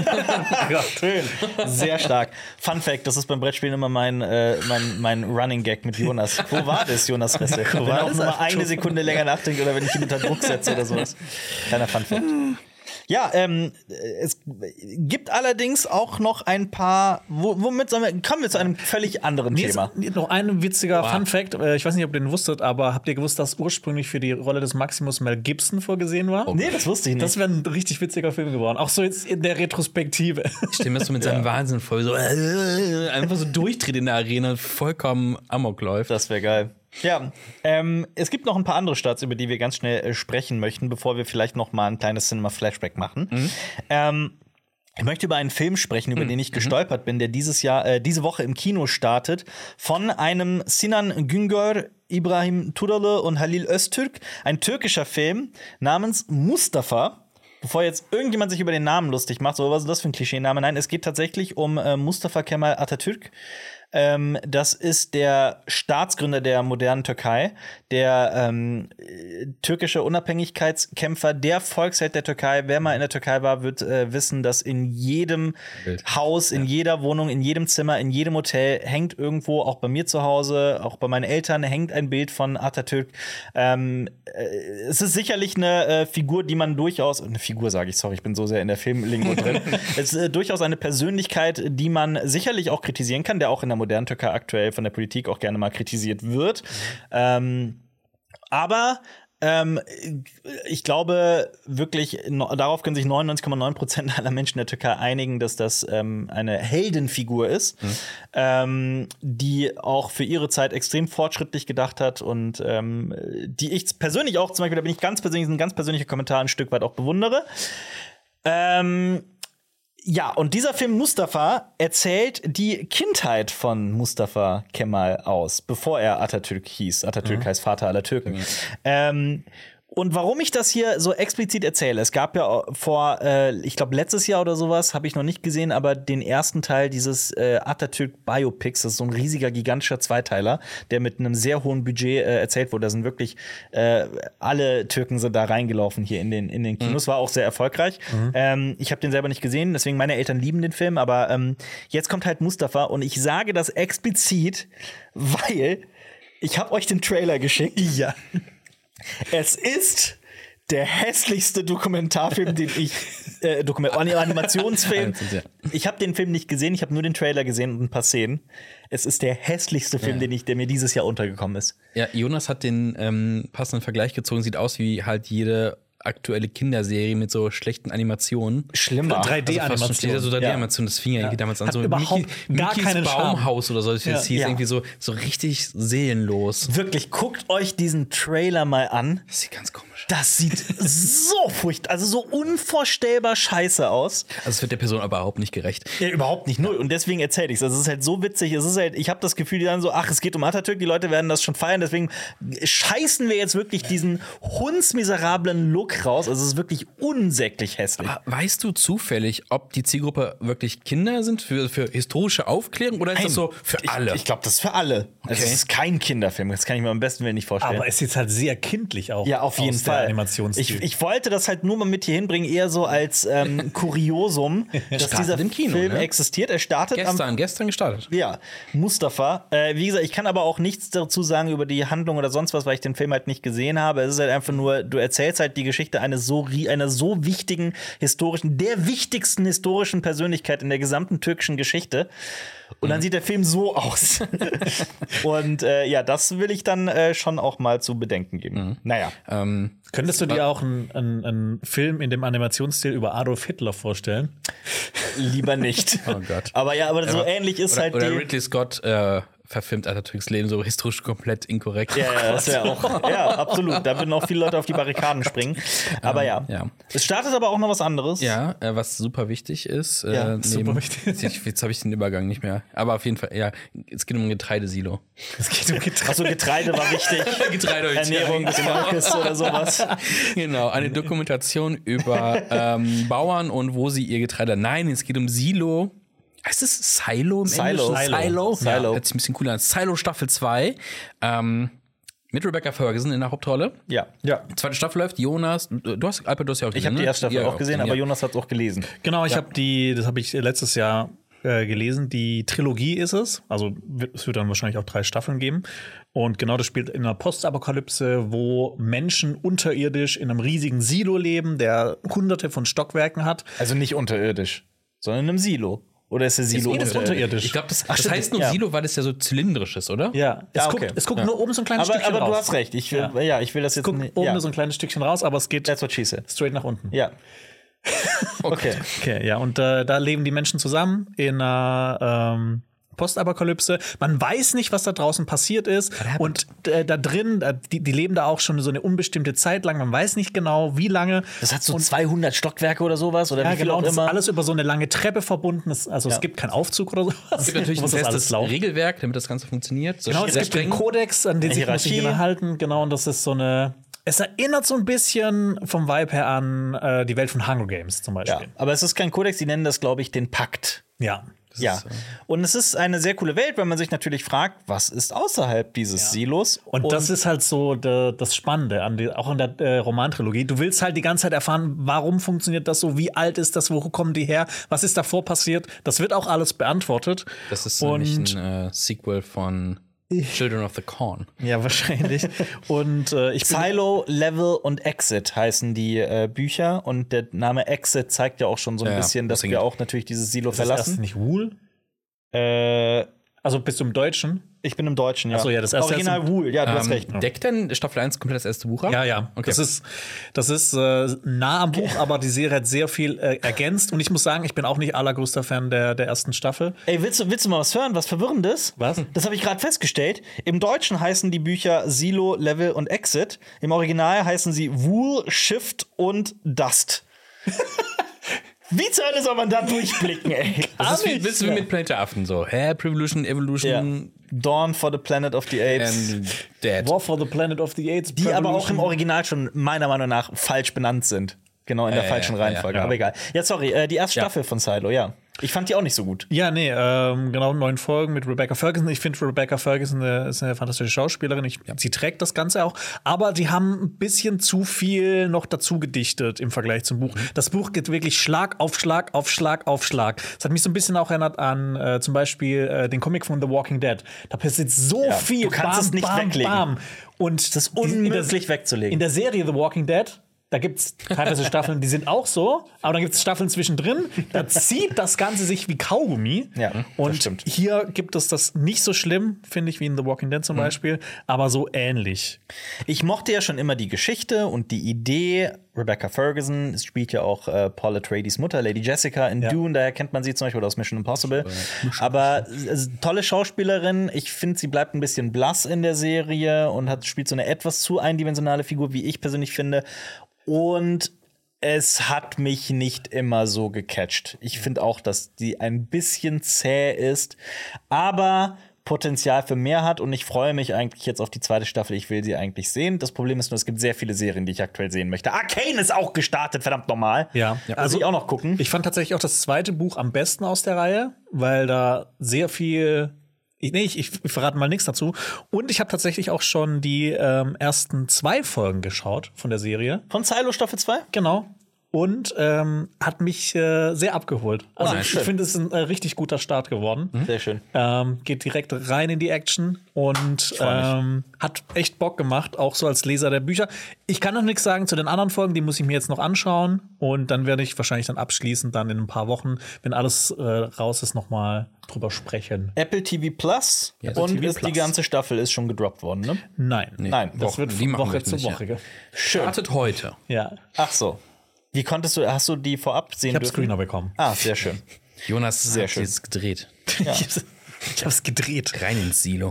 Ja, schön. Sehr stark. Fun Fact, das ist beim Brettspielen immer mein, äh, mein, mein Running Gag mit Jonas. Quo vadis, Jonas Risse? Wenn er auch nur mal eine Sekunde länger nachdenkt oder wenn ich ihn unter Druck setze oder sowas. Kleiner Fun Fact. Ja, ähm, es gibt allerdings auch noch ein paar, wo, womit sollen wir, kommen wir zu einem völlig anderen Mir Thema. ist noch ein witziger Wow. Fun-Fact. Äh, Ich weiß nicht, ob ihr den wusstet, aber habt ihr gewusst, dass ursprünglich für die Rolle des Maximus Mel Gibson vorgesehen war? Nee, das wusste ich nicht. Das wäre ein richtig witziger Film geworden. Auch so jetzt in der Retrospektive. Ich stelle mir das so mit seinem Wahnsinn vor, so äh, einfach so durchdreht in der Arena, vollkommen amok läuft. Das wäre geil. Ja, ähm, es gibt noch ein paar andere Starts, über die wir ganz schnell äh, sprechen möchten, bevor wir vielleicht noch mal ein kleines Cinema-Flashback machen. Mhm. Ähm, ich möchte über einen Film sprechen, über den ich gestolpert bin, der dieses Jahr, äh, diese Woche im Kino startet, von einem Sinan Güngör, Ibrahim Tudorlu und Halil Öztürk, ein türkischer Film namens Mustafa. Bevor jetzt irgendjemand sich über den Namen lustig macht, so was ist das für ein Klischeename? Nein, es geht tatsächlich um äh, Mustafa Kemal Atatürk. Ähm, das ist der Staatsgründer der modernen Türkei, der ähm, äh, türkische Unabhängigkeitskämpfer, der Volksheld der Türkei. Wer mal in der Türkei war, wird äh, wissen, dass in jedem Bild. Haus, in jeder Wohnung, in jedem Zimmer, in jedem Hotel hängt irgendwo, auch bei mir zu Hause, auch bei meinen Eltern, hängt ein Bild von Atatürk. Ähm, äh, es ist sicherlich eine äh, Figur, die man durchaus, eine Figur sage ich, sorry, ich bin so sehr in der Filmlingo drin. Es ist äh, durchaus eine Persönlichkeit, die man sicherlich auch kritisieren kann, der auch in der modernen Türkei aktuell von der Politik auch gerne mal kritisiert wird. Mhm. Ähm, aber ähm, ich glaube wirklich, no, darauf können sich neunundneunzig Komma neun Prozent aller Menschen der Türkei einigen, dass das ähm, eine Heldenfigur ist, mhm. ähm, die auch für ihre Zeit extrem fortschrittlich gedacht hat und ähm, die ich persönlich auch, zum Beispiel, da bin ich ganz persönlich, ein ganz persönlicher Kommentar ein Stück weit auch bewundere. Ähm, Ja, und dieser Film Mustafa erzählt die Kindheit von Mustafa Kemal aus, bevor er Atatürk hieß. Atatürk mhm. heißt Vater aller Türken. Mhm. Ähm, und warum ich das hier so explizit erzähle, es gab ja vor, äh, ich glaube, letztes Jahr oder sowas, habe ich noch nicht gesehen, aber den ersten Teil dieses äh, Atatürk-Biopics, das ist so ein riesiger, gigantischer Zweiteiler, der mit einem sehr hohen Budget äh, erzählt wurde. Da sind wirklich äh, alle Türken sind da reingelaufen hier in den, in den Kinos, mhm. war auch sehr erfolgreich. Mhm. Ähm, ich habe den selber nicht gesehen, deswegen meine Eltern lieben den Film, aber ähm, jetzt kommt halt Mustafa und ich sage das explizit, weil ich habe euch den Trailer geschickt. Ja. Es ist der hässlichste Dokumentarfilm, den ich äh, Dokument Animationsfilm. Ich habe den Film nicht gesehen, ich habe nur den Trailer gesehen und ein paar Szenen. Es ist der hässlichste Film, ja. den ich, der mir dieses Jahr untergekommen ist. Ja, Jonas hat den ähm, passenden Vergleich gezogen. Sieht aus wie halt jede aktuelle Kinderserie mit so schlechten Animationen. Schlimmer. drei D-Animation. Also so drei D-Animation, das fing ja irgendwie damals an. Hat So überhaupt Mickey, gar Mickeys keinen Charme. Baumhaus oder so, das Ja. hieß Ja. irgendwie so, so richtig seelenlos. Wirklich, guckt euch diesen Trailer mal an. Das sieht ganz komisch aus. Das sieht so furchtbar, also so unvorstellbar scheiße aus. Also es wird der Person aber überhaupt nicht gerecht. Ja, überhaupt nicht, null. Und deswegen erzähle ich es. Es ist halt so witzig. Es ist halt, ich habe das Gefühl, die sagen so, ach, es geht um Atatürk, die Leute werden das schon feiern. Deswegen scheißen wir jetzt wirklich diesen hundsmiserablen Look raus. Also es ist wirklich unsäglich hässlich. Aber weißt du zufällig, ob die Zielgruppe wirklich Kinder sind für, für historische Aufklärung oder ist das so für ich, alle? Ich glaube, das ist für alle. Also Okay. es ist kein Kinderfilm. Das kann ich mir am besten Willen nicht vorstellen. Aber es ist halt sehr kindlich auch. Ja, auf jeden aus der Fall. Animationsstil. Ich, ich wollte das halt nur mal mit hier hinbringen, eher so als ähm, Kuriosum, dass Startet dieser im Kino, Film ne? existiert. Er startet am gestern, gestern gestartet. Ja, Mustafa. Äh, wie gesagt, ich kann aber auch nichts dazu sagen über die Handlung oder sonst was, weil ich den Film halt nicht gesehen habe. Es ist halt einfach nur, du erzählst halt die Geschichte eines so, einer so wichtigen historischen, der wichtigsten historischen Persönlichkeit in der gesamten türkischen Geschichte. Und dann sieht der Film so aus. Und äh, ja, das will ich dann äh, schon auch mal zu bedenken geben. Mhm. Naja. Ähm, Könntest du dir auch einen, einen, einen Film in dem Animationsstil über Adolf Hitler vorstellen? Lieber nicht. Oh Gott. Aber ja, aber so oder, ähnlich ist oder, halt oder die. Ridley Scott äh, verfilmt Atatürks Leben so historisch komplett inkorrekt. Ja, ja, das wäre auch. Ja, absolut. Da würden auch viele Leute auf die Barrikaden springen. Aber ja. ja. Es startet aber auch noch was anderes. Ja, äh, was super wichtig ist. Äh, Ja, neben, super wichtig. Jetzt, jetzt habe ich den Übergang nicht mehr. Aber auf jeden Fall, ja, es geht um ein Getreidesilo. Es geht um Getreide. Achso, Getreide war wichtig. Getreide Ernährung des Volkes oder sowas. Genau, eine Dokumentation über ähm, Bauern und wo sie ihr Getreide. Nein, es geht um Silo. Heißt es Silo im Silo. Englischen? Silo. Silo. Silo. Hört sich ein bisschen cooler an. Silo Staffel zwei. Ähm, mit Rebecca Ferguson in der Hauptrolle. Ja. Ja, Zweite Staffel läuft. Jonas, du hast, Albert, du hast ja auch Ich gesehen, habe die ne? erste Staffel Ja, auch gesehen, aber ja. Jonas hat es auch gelesen. genau. Ich Ja. habe die, das habe ich letztes Jahr äh, gelesen. Die Trilogie ist es. Also es wird dann wahrscheinlich auch drei Staffeln geben. Und genau das spielt in einer Postapokalypse, wo Menschen unterirdisch in einem riesigen Silo leben, der hunderte von Stockwerken hat. Also nicht unterirdisch, sondern in einem Silo. Oder ist der Silo Ist unterirdisch? unterirdisch? Ich glaube, das, Ach, das stimmt, heißt nur ja. Silo, weil es ja so zylindrisch ist, oder? Ja, es Ja, guckt, okay. es guckt Ja. nur oben so ein kleines Aber, Stückchen aber raus. du hast recht. Ich will, ja. Ja. ich will das jetzt Guckt nicht. oben Ja. nur so ein kleines Stückchen raus, aber es geht That's what she said. straight nach unten. Ja. Okay. Okay, ja, und äh, da leben die Menschen zusammen in einer ähm, Postapokalypse. Man weiß nicht, was da draußen passiert ist. Und äh, da drin, äh, die, die leben da auch schon so eine unbestimmte Zeit lang. Man weiß nicht genau, wie lange. Das hat so zweihundert Stockwerke oder sowas oder Ja, wie viel genau. auch Und das ist immer. alles über so eine lange Treppe verbunden. Das, also Ja. es gibt keinen Aufzug oder sowas. Es gibt natürlich Du ein musst das alles festes laufen. Regelwerk, damit das Ganze funktioniert. So Genau, es sehr gibt den streng. Kodex, an den sich muss ich Hierarchie. halten. Genau, und das ist so eine. Es erinnert so ein bisschen vom Vibe her an äh, die Welt von Hunger Games zum Ja. Beispiel. Aber es ist kein Kodex, die nennen das, glaube ich, den Pakt. Ja. Ja. Und es ist eine sehr coole Welt, weil man sich natürlich fragt, was ist außerhalb dieses Silos? Und, das ist halt so de, das Spannende, an die, auch an der äh, Romantrilogie. Du willst halt die ganze Zeit erfahren, warum funktioniert das so, wie alt ist das, wo kommen die her, was ist davor passiert. Das wird auch alles beantwortet. Das ist und nämlich ein äh, Sequel von Children of the Corn. ja, wahrscheinlich. Und äh, ich bin Silo, Level und Exit heißen die äh, Bücher. Und der Name Exit zeigt ja auch schon so ein Ja, bisschen, dass deswegen- wir auch natürlich dieses Silo das erste verlassen. nicht Wool. Äh, Also bist du im Deutschen? ich bin im Deutschen, ja. Ach so, ja, das erste Original ist- Wool, ja, du hast Ähm, recht. deckt denn Staffel eins komplett das erste Buch ab? Ja, ja. Okay. Das ist, das ist äh, nah am Buch, aber die Serie hat sehr viel äh, ergänzt. Und ich muss sagen, ich bin auch nicht allergrößter Fan der, der ersten Staffel. Ey, willst du, willst du mal was hören, was Verwirrendes? Was? Das habe ich gerade festgestellt. Im Deutschen heißen die Bücher Silo, Level und Exit. Im Original heißen sie Wool, Shift und Dust. Wie zur Hölle soll man da durchblicken, ey? Das ist wie, willst du wie mit Planet der Affen so. Hä? Prevolution, Ja. Evolution Dawn for the Planet of the Apes. and Dead. War for the Planet of the Apes. Die aber auch im Original schon meiner Meinung nach falsch benannt sind. Genau, in der Ja, falschen ja, ja, Reihenfolge. ja. Aber egal. Ja, sorry, äh, die erste Ja. Staffel von Silo, ja. Ich fand die auch nicht so gut. Ja, nee, ähm, genau, neun Folgen mit Rebecca Ferguson. Ich finde, Rebecca Ferguson eine, ist eine fantastische Schauspielerin. Ich, Sie trägt das Ganze auch. Aber die haben ein bisschen zu viel noch dazu gedichtet im Vergleich zum Buch. Das Buch geht wirklich Schlag auf Schlag auf Schlag auf Schlag. Das hat mich so ein bisschen auch erinnert an äh, zum Beispiel äh, den Comic von The Walking Dead. Da passiert so Ja, viel. du kannst bam, es nicht bam, weglegen. Bam. Und das ist unmöglich wegzulegen. In der Serie The Walking Dead, da gibt es teilweise Staffeln, die sind auch so, aber dann gibt es Staffeln zwischendrin, da zieht das Ganze sich wie Kaugummi. Ja, das und stimmt. hier gibt es das nicht so schlimm, finde ich, wie in The Walking Dead zum Beispiel, aber so ähnlich. Ich mochte ja schon immer die Geschichte und die Idee. Rebecca Ferguson spielt ja auch äh, Paul Atreides Mutter, Lady Jessica in Ja. Dune, daher kennt man sie zum Beispiel aus Mission Impossible. Aber äh, tolle Schauspielerin. Ich finde, sie bleibt ein bisschen blass in der Serie und hat, spielt so eine etwas zu eindimensionale Figur, wie ich persönlich finde. Und es hat mich nicht immer so gecatcht. Ich finde auch, dass die ein bisschen zäh ist, aber Potenzial für mehr hat und ich freue mich eigentlich jetzt auf die zweite Staffel. Ich will sie eigentlich sehen. Das Problem ist nur, es gibt sehr viele Serien, die ich aktuell sehen möchte. Arcane ist auch gestartet, verdammt nochmal. Ja, ja. Also ich auch noch gucken. Ich fand tatsächlich auch das zweite Buch am besten aus der Reihe, weil da sehr viel. Ich, nee, ich, ich verrate mal nichts dazu. Und ich habe tatsächlich auch schon die ähm, ersten zwei Folgen geschaut von der Serie. Von Silo Staffel zwei? Genau. Und ähm, hat mich äh, sehr abgeholt. Also Ah, ich schön. finde, es ist ein äh, richtig guter Start geworden. Sehr schön. Ähm, geht direkt rein in die Action und ähm, hat echt Bock gemacht, auch so als Leser der Bücher. Ich kann noch nichts sagen zu den anderen Folgen, die muss ich mir jetzt noch anschauen und dann werde ich wahrscheinlich dann abschließend dann in ein paar Wochen, wenn alles äh, raus ist, noch mal drüber sprechen. Apple T V Plus Apple und T V ist die Plus. ganze Staffel ist schon gedroppt worden, ne? Nein, Nein, das Woche- wird die machen Woche wir zu nicht, ja. Woche. Schön. Startet heute. Ja, Ach so. Wie konntest du, hast du die vorab sehen ich habe dürfen? Screener bekommen. Ah, sehr schön. Jonas Sehr hat schön. jetzt gedreht. Ja. Ich habe es gedreht. Rein ins Silo.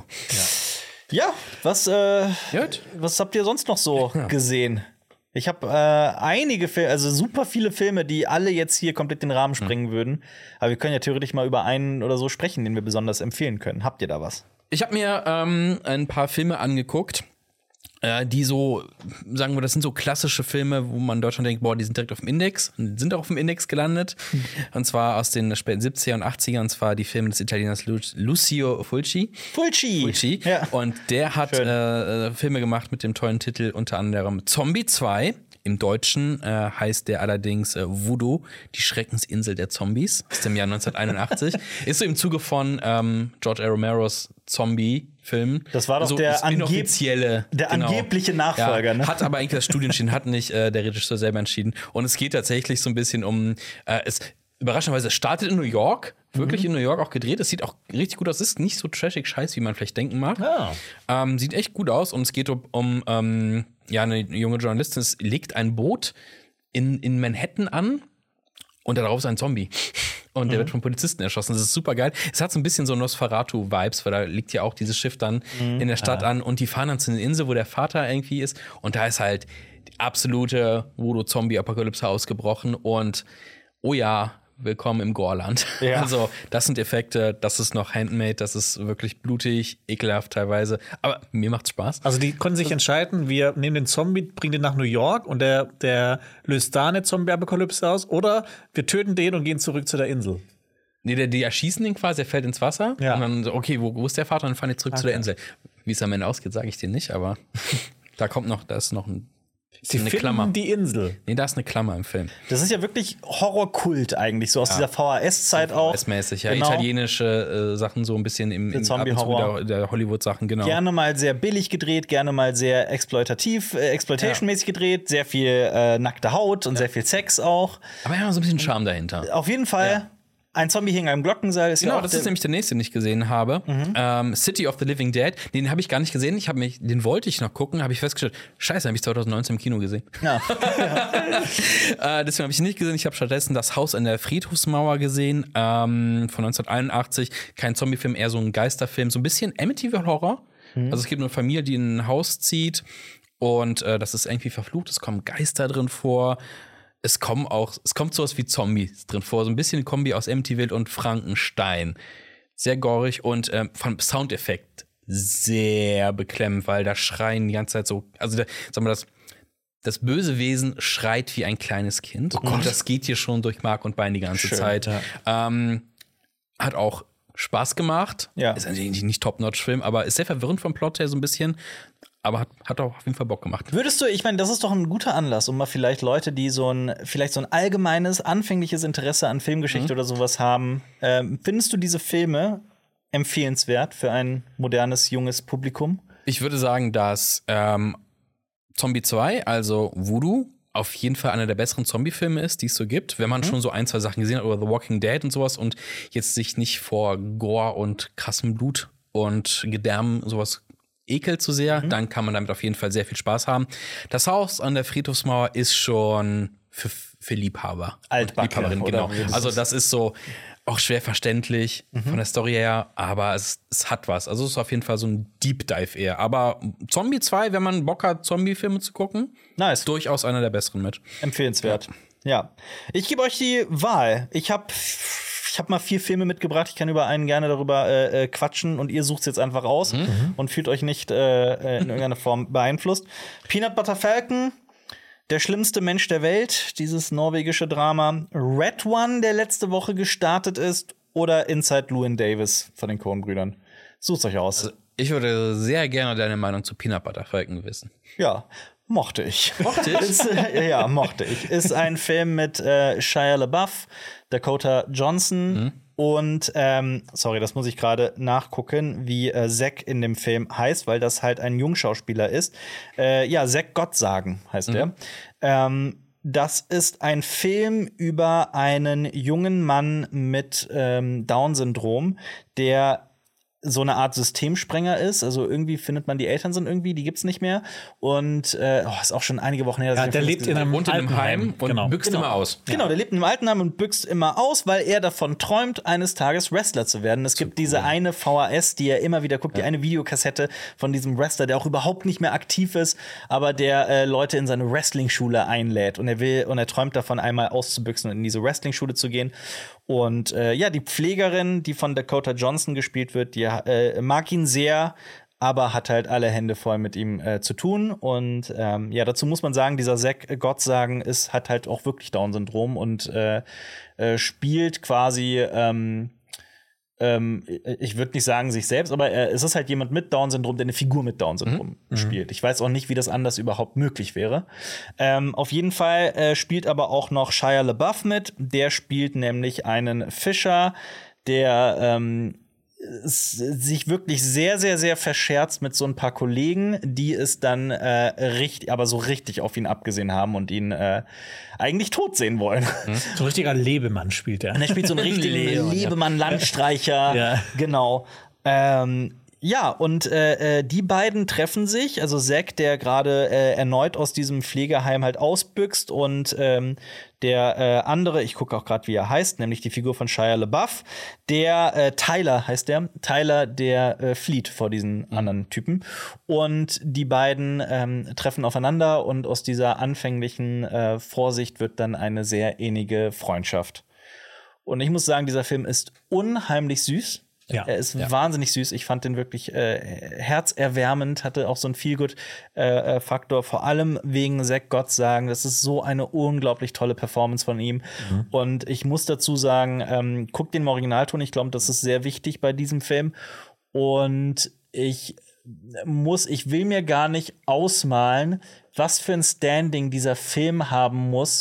Ja, was, äh, Gut. was habt ihr sonst noch so gesehen? Ich habe äh, einige Filme, also super viele Filme, die alle jetzt hier komplett den Rahmen sprengen würden. Aber wir können ja theoretisch mal über einen oder so sprechen, den wir besonders empfehlen können. Habt ihr da was? Ich habe mir ähm, ein paar Filme angeguckt, äh, die so, sagen wir, das sind so klassische Filme, wo man in Deutschland denkt, boah, die sind direkt auf dem Index und die sind auch auf dem Index gelandet. Und zwar aus den späten siebziger und achtziger, und zwar die Filme des Italieners Lu Lucio Fulci. Fulci. Fulci. Ja. Und der hat Schön. äh, äh, Filme gemacht mit dem tollen Titel unter anderem Zombie zwei, Im Deutschen äh, heißt der allerdings äh, Voodoo, die Schreckensinsel der Zombies, aus dem Jahr neunzehnhunderteinundachtzig. Ist so im Zuge von ähm, George A. Romeros Zombie-Film. Das war doch so der das inoffizielle, der genau. angebliche Nachfolger, Ja, ne? hat aber eigentlich das Studio entschieden, hat nicht äh, der Regisseur selber entschieden. Und es geht tatsächlich so ein bisschen um, äh, es überraschenderweise, es startet in New York, wirklich mhm. in New York auch gedreht. Es sieht auch richtig gut aus. Es ist nicht so trashig scheiß, wie man vielleicht denken mag. Ja. Ähm, sieht echt gut aus und es geht um, um ähm, ja, eine junge Journalistin. Es legt ein Boot in, in Manhattan an und darauf ist ein Zombie. Und der mhm. wird von Polizisten erschossen. Das ist super geil. Es hat so ein bisschen so Nosferatu-Vibes, weil da liegt ja auch dieses Schiff dann mhm. in der Stadt ja. an und die fahren dann zu einer Insel, wo der Vater irgendwie ist. Und da ist halt die absolute Voodoo-Zombie-Apokalypse ausgebrochen und oh ja, willkommen im Goreland. Ja. Also, das sind Effekte, das ist noch handmade, das ist wirklich blutig, ekelhaft teilweise. Aber mir macht's Spaß. Also, die konnten sich entscheiden, wir nehmen den Zombie, bringen den nach New York und der, der löst da eine Zombie-Apokalypse aus. Oder wir töten den und gehen zurück zu der Insel. Nee, die, die erschießen den quasi, er fällt ins Wasser. Ja. Und dann so, okay, wo, wo ist der Vater? Und dann fahren die zurück okay. zu der Insel. Wie es am Ende ausgeht, sage ich dir nicht, aber da kommt noch, da ist noch ein Sie eine finden Klammer. Die Insel. Nee, da ist eine Klammer im Film. Das ist ja wirklich Horrorkult eigentlich, so aus ja. dieser V H S-Zeit auch. V H S-mäßig, ja. Genau. Italienische äh, Sachen so ein bisschen im, im Zombie-Horror. Der, der Hollywood-Sachen, genau. Gerne mal sehr billig gedreht, gerne mal sehr exploitativ, äh, exploitation-mäßig ja. gedreht. Sehr viel äh, nackte Haut und ja. sehr viel Sex auch. Aber ja, so ein bisschen Charme dahinter. Auf jeden Fall. Ja. Ein Zombie hing am Glockenseil. Ist genau, ja auch das ist nämlich der nächste, den ich gesehen habe. Mhm. Ähm, City of the Living Dead. Den habe ich gar nicht gesehen. Ich habe mich, den wollte ich noch gucken, habe ich festgestellt, scheiße, habe ich zwanzig neunzehn im Kino gesehen. Ja. äh, deswegen habe ich ihn nicht gesehen. Ich habe stattdessen das Haus an der Friedhofsmauer gesehen, ähm, von neunzehnhunderteinundachtzig. Kein Zombiefilm, eher so ein Geisterfilm. So ein bisschen Amityville-Horror. Mhm. Also es gibt eine Familie, die in ein Haus zieht und äh, das ist irgendwie verflucht. Es kommen Geister drin vor. Es kommen auch, es kommt sowas wie Zombies drin vor, so ein bisschen Kombi aus Amityville und Frankenstein. Sehr gorig und ähm, von Soundeffekt sehr beklemmend, weil da schreien die ganze Zeit so, also da, sag mal, das, das böse Wesen schreit wie ein kleines Kind. Oh und das geht hier schon durch Mark und Bein die ganze Schön, Zeit. Ja. Ähm, hat auch Spaß gemacht. Ja. Ist natürlich nicht Top-Notch-Film, aber ist sehr verwirrend vom Plot her so ein bisschen. Aber hat, hat auch auf jeden Fall Bock gemacht. Würdest du, ich meine, das ist doch ein guter Anlass, um mal vielleicht Leute, die so ein, vielleicht so ein allgemeines, anfängliches Interesse an Filmgeschichte mhm. oder sowas haben, ähm, findest du diese Filme empfehlenswert für ein modernes, junges Publikum? Ich würde sagen, dass ähm, Zombie zwei, also Voodoo, auf jeden Fall einer der besseren Zombie-Filme ist, die es so gibt. Wenn man mhm. schon so ein, zwei Sachen gesehen hat, oder The Walking Dead und sowas und jetzt sich nicht vor Gore und krassem Blut und Gedärm sowas ekelt zu sehr, mhm. dann kann man damit auf jeden Fall sehr viel Spaß haben. Das Haus an der Friedhofsmauer ist schon für, für Liebhaber. Altbacken, genau. Also das ist so auch schwer verständlich mhm. von der Story her, aber es, es hat was. Also es ist auf jeden Fall so ein Deep Dive eher. Aber Zombie zwei, wenn man Bock hat, Zombie-Filme zu gucken, nice. Durchaus einer der besseren mit. Empfehlenswert. Ja. ja. Ich gebe euch die Wahl. Ich habe Ich habe mal vier Filme mitgebracht. Ich kann über einen gerne darüber äh, quatschen und ihr sucht es jetzt einfach aus mhm. und fühlt euch nicht äh, in irgendeiner Form beeinflusst. Peanut Butter Falcon, Der schlimmste Mensch der Welt, dieses norwegische Drama. Red One, der letzte Woche gestartet ist, oder Inside Llewyn Davis von den Coen-Brüdern. Sucht's euch aus. Also, ich würde sehr gerne deine Meinung zu Peanut Butter Falcon wissen. Ja. Mochte ich. Mochte ich? Ist, äh, ja, mochte ich. Ist ein Film mit äh, Shia LaBeouf, Dakota Johnson mhm. und, ähm, sorry, das muss ich gerade nachgucken, wie äh, Zack in dem Film heißt, weil das halt ein Jungschauspieler ist. Äh, ja, Zack Gottsagen heißt mhm. er. Ähm, das ist ein Film über einen jungen Mann mit ähm, Down-Syndrom, der so eine Art Systemsprenger ist. Also irgendwie findet man, die Eltern sind irgendwie, die gibt's nicht mehr. Und äh, oh, ist auch schon einige Wochen her. Dass ja, der lebt in einem, in einem Heim und genau. büxt genau. immer aus. Genau, ja. der lebt in einem Altenheim und büxt immer aus, weil er davon träumt, eines Tages Wrestler zu werden. Es gibt cool. diese eine V H S, die er immer wieder guckt, ja. die eine Videokassette von diesem Wrestler, der auch überhaupt nicht mehr aktiv ist, aber der äh, Leute in seine Wrestling-Schule einlädt. Und er will und er träumt davon, einmal auszubüchsen und in diese Wrestling-Schule zu gehen. Und äh, ja, die Pflegerin, die von Dakota Johnson gespielt wird, die äh, mag ihn sehr, aber hat halt alle Hände voll mit ihm äh, zu tun. Und ähm, ja, dazu muss man sagen, dieser Zack Gottsagen ist, hat halt auch wirklich Down-Syndrom und äh, äh, spielt quasi ähm, ähm, ich würde nicht sagen sich selbst, aber er, es ist halt jemand mit Down-Syndrom, der eine Figur mit Down-Syndrom mhm. spielt. Ich weiß auch nicht, wie das anders überhaupt möglich wäre. Ähm, auf jeden Fall äh, spielt aber auch noch Shia LaBeouf mit. Der spielt nämlich einen Fischer, der ähm, sich wirklich sehr, sehr, sehr verscherzt mit so ein paar Kollegen, die es dann äh, richtig, aber so richtig auf ihn abgesehen haben und ihn äh, eigentlich tot sehen wollen. Mhm. So ein richtiger Lebemann spielt er. Und er spielt so einen richtigen Lebemann, Lebemann-Landstreicher. Ja. Genau. Ähm, ja, und äh, die beiden treffen sich, also Zack, der gerade äh, erneut aus diesem Pflegeheim halt ausbüchst und ähm, der äh, andere, ich gucke auch gerade, wie er heißt, nämlich die Figur von Shia LaBeouf, der äh, Tyler heißt der, Tyler, der äh, flieht vor diesen mhm. anderen Typen. Und die beiden ähm, treffen aufeinander und aus dieser anfänglichen äh, Vorsicht wird dann eine sehr innige Freundschaft. Und ich muss sagen, dieser Film ist unheimlich süß. Ja. Er ist ja. wahnsinnig süß. Ich fand den wirklich äh, herzerwärmend, hatte auch so einen Feel-Good-Faktor, äh, vor allem wegen Zack Gottsagen. Das ist so eine unglaublich tolle Performance von ihm. Mhm. Und ich muss dazu sagen, ähm, guckt den im Originalton. Ich glaube, das ist sehr wichtig bei diesem Film. Und ich muss, ich will mir gar nicht ausmalen, was für ein Standing dieser Film haben muss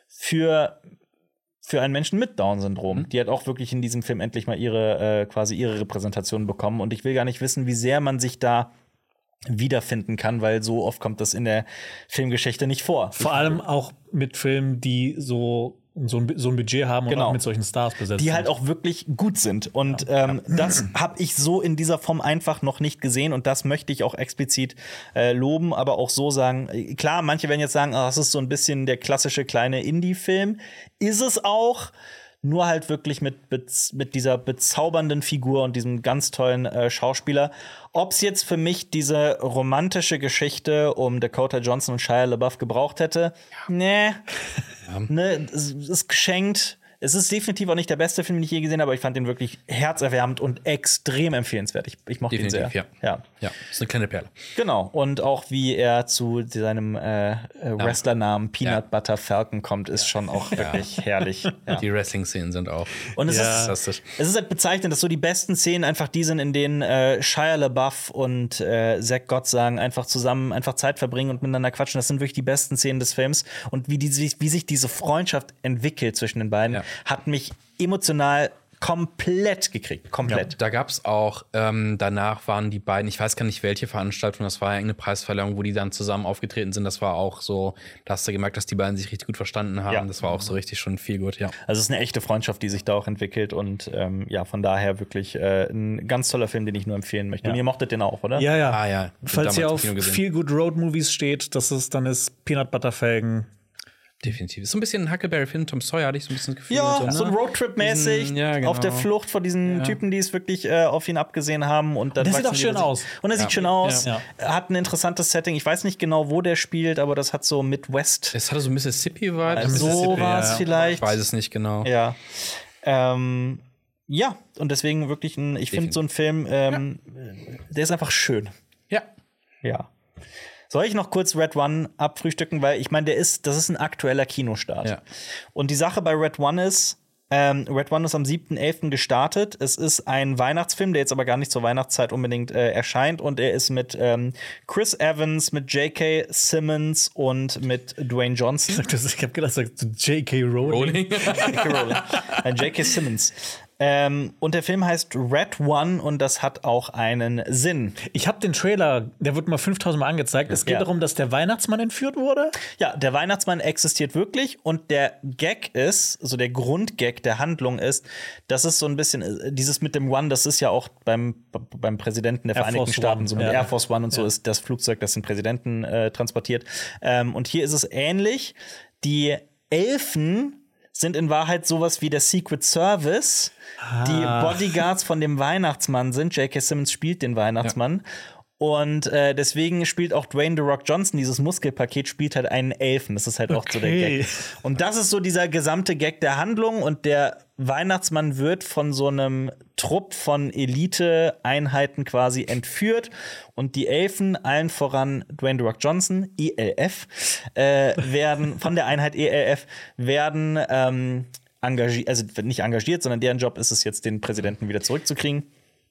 für für einen Menschen mit Down-Syndrom. Mhm. Die hat auch wirklich in diesem Film endlich mal ihre äh, quasi ihre Repräsentation bekommen. Und ich will gar nicht wissen, wie sehr man sich da wiederfinden kann, weil so oft kommt das in der Filmgeschichte nicht vor. Vor allem auch mit Filmen, die so so ein, so ein Budget haben und genau. auch mit solchen Stars besetzt die halt sind. auch wirklich gut sind. Und ja. ähm, das habe ich so in dieser Form einfach noch nicht gesehen. Und das möchte ich auch explizit äh, loben, aber auch so sagen, klar, manche werden jetzt sagen, oh, das ist so ein bisschen der klassische kleine Indie-Film. Ist es auch, nur halt wirklich mit, mit dieser bezaubernden Figur und diesem ganz tollen äh, Schauspieler. Ob es jetzt für mich diese romantische Geschichte um Dakota Johnson und Shia LaBeouf gebraucht hätte, ja. nee. Ja. Ne, es ist geschenkt. Es ist definitiv auch nicht der beste Film, den ich je gesehen habe, aber ich fand den wirklich herzerwärmend und extrem empfehlenswert. Ich, ich mochte ihn sehr. Ja. Ja. ja, ist eine kleine Perle. Genau. Und auch wie er zu seinem äh, Wrestlernamen Peanut ja. Butter Falcon kommt, ist schon auch wirklich ja. herrlich. Ja. Die Wrestling-Szenen sind auch und es ja. ist fantastisch. Es ist halt bezeichnend, dass so die besten Szenen einfach die sind, in denen äh, Shia LaBeouf und äh, Zack Gottsagen einfach zusammen einfach Zeit verbringen und miteinander quatschen. Das sind wirklich die besten Szenen des Films. Und wie, die, wie sich diese Freundschaft entwickelt zwischen den beiden, ja. hat mich emotional komplett gekriegt. Komplett. Ja, da gab es auch, ähm, danach waren die beiden, ich weiß gar nicht, welche Veranstaltung, das war ja irgendeine Preisverleihung, wo die dann zusammen aufgetreten sind. Das war auch so, da hast du gemerkt, dass die beiden sich richtig gut verstanden haben. Ja. Das war auch so richtig schon viel gut, ja. Also es ist eine echte Freundschaft, die sich da auch entwickelt. Und ähm, ja, von daher wirklich äh, ein ganz toller Film, den ich nur empfehlen möchte. Ja. Und ihr mochtet den auch, oder? Ja, ja. Ah, ja. Falls ihr auf Feel Good Road Movies steht, das ist, dann ist Peanut Butter Felgen. Definitiv. Ist so ein bisschen ein Huckleberry-Finn, Tom Sawyer, hatte ich so ein bisschen das Gefühl. Ja, so, ne? so ein Roadtrip-mäßig, ja, genau. auf der Flucht vor diesen ja. Typen, die es wirklich äh, auf ihn abgesehen haben. Und dann der sieht auch schön aus. Und er ja. sieht schön aus. Ja. Hat ein interessantes Setting. Ich weiß nicht genau, wo der spielt, aber das hat so Midwest. Es hatte so Mississippi-Vibes. Also so war es ja. vielleicht. Ich weiß es nicht genau. Ja. Ähm, ja, und deswegen wirklich, ein, ich finde so ein Film, ähm, ja. der ist einfach schön. Ja. Ja. Soll ich noch kurz Red One abfrühstücken? Weil ich meine, der ist, das ist ein aktueller Kinostart. Ja. Und die Sache bei Red One ist, ähm, Red One ist am siebten elften gestartet. Es ist ein Weihnachtsfilm, der jetzt aber gar nicht zur Weihnachtszeit unbedingt äh, erscheint. Und er ist mit ähm, Chris Evans, mit J K. Simmons und mit Dwayne Johnson. Ich hab gedacht, J K. Rowling. J K. Rowling. Ein J K. Simmons. Ähm, und der Film heißt Red One und das hat auch einen Sinn. Ich habe den Trailer, der wird mal fünftausend Mal angezeigt. Es geht ja. darum, dass der Weihnachtsmann entführt wurde. Ja, der Weihnachtsmann existiert wirklich und der Gag ist, also der Grundgag der Handlung ist, das ist so ein bisschen, dieses mit dem One, das ist ja auch beim, beim Präsidenten der Air Vereinigten Force Staaten, One. so mit ja. Air Force One und so ja. ist das Flugzeug, das den Präsidenten äh, transportiert. Ähm, und hier ist es ähnlich. Die Elfen sind in Wahrheit sowas wie der Secret Service, ah. die Bodyguards von dem Weihnachtsmann sind. J K. Simmons spielt den Weihnachtsmann. Ja. Und äh, deswegen spielt auch Dwayne The Rock Johnson, dieses Muskelpaket, spielt halt einen Elfen. Das ist halt auch okay. so der Gag. Und das ist so dieser gesamte Gag der Handlung. Und der Weihnachtsmann wird von so einem Trupp von Elite-Einheiten quasi entführt. Und die Elfen, allen voran Dwayne The Rock Johnson, E L F, äh, werden von der Einheit E L F, werden ähm, engagiert, also nicht engagiert, sondern deren Job ist es jetzt, den Präsidenten wieder zurückzukriegen.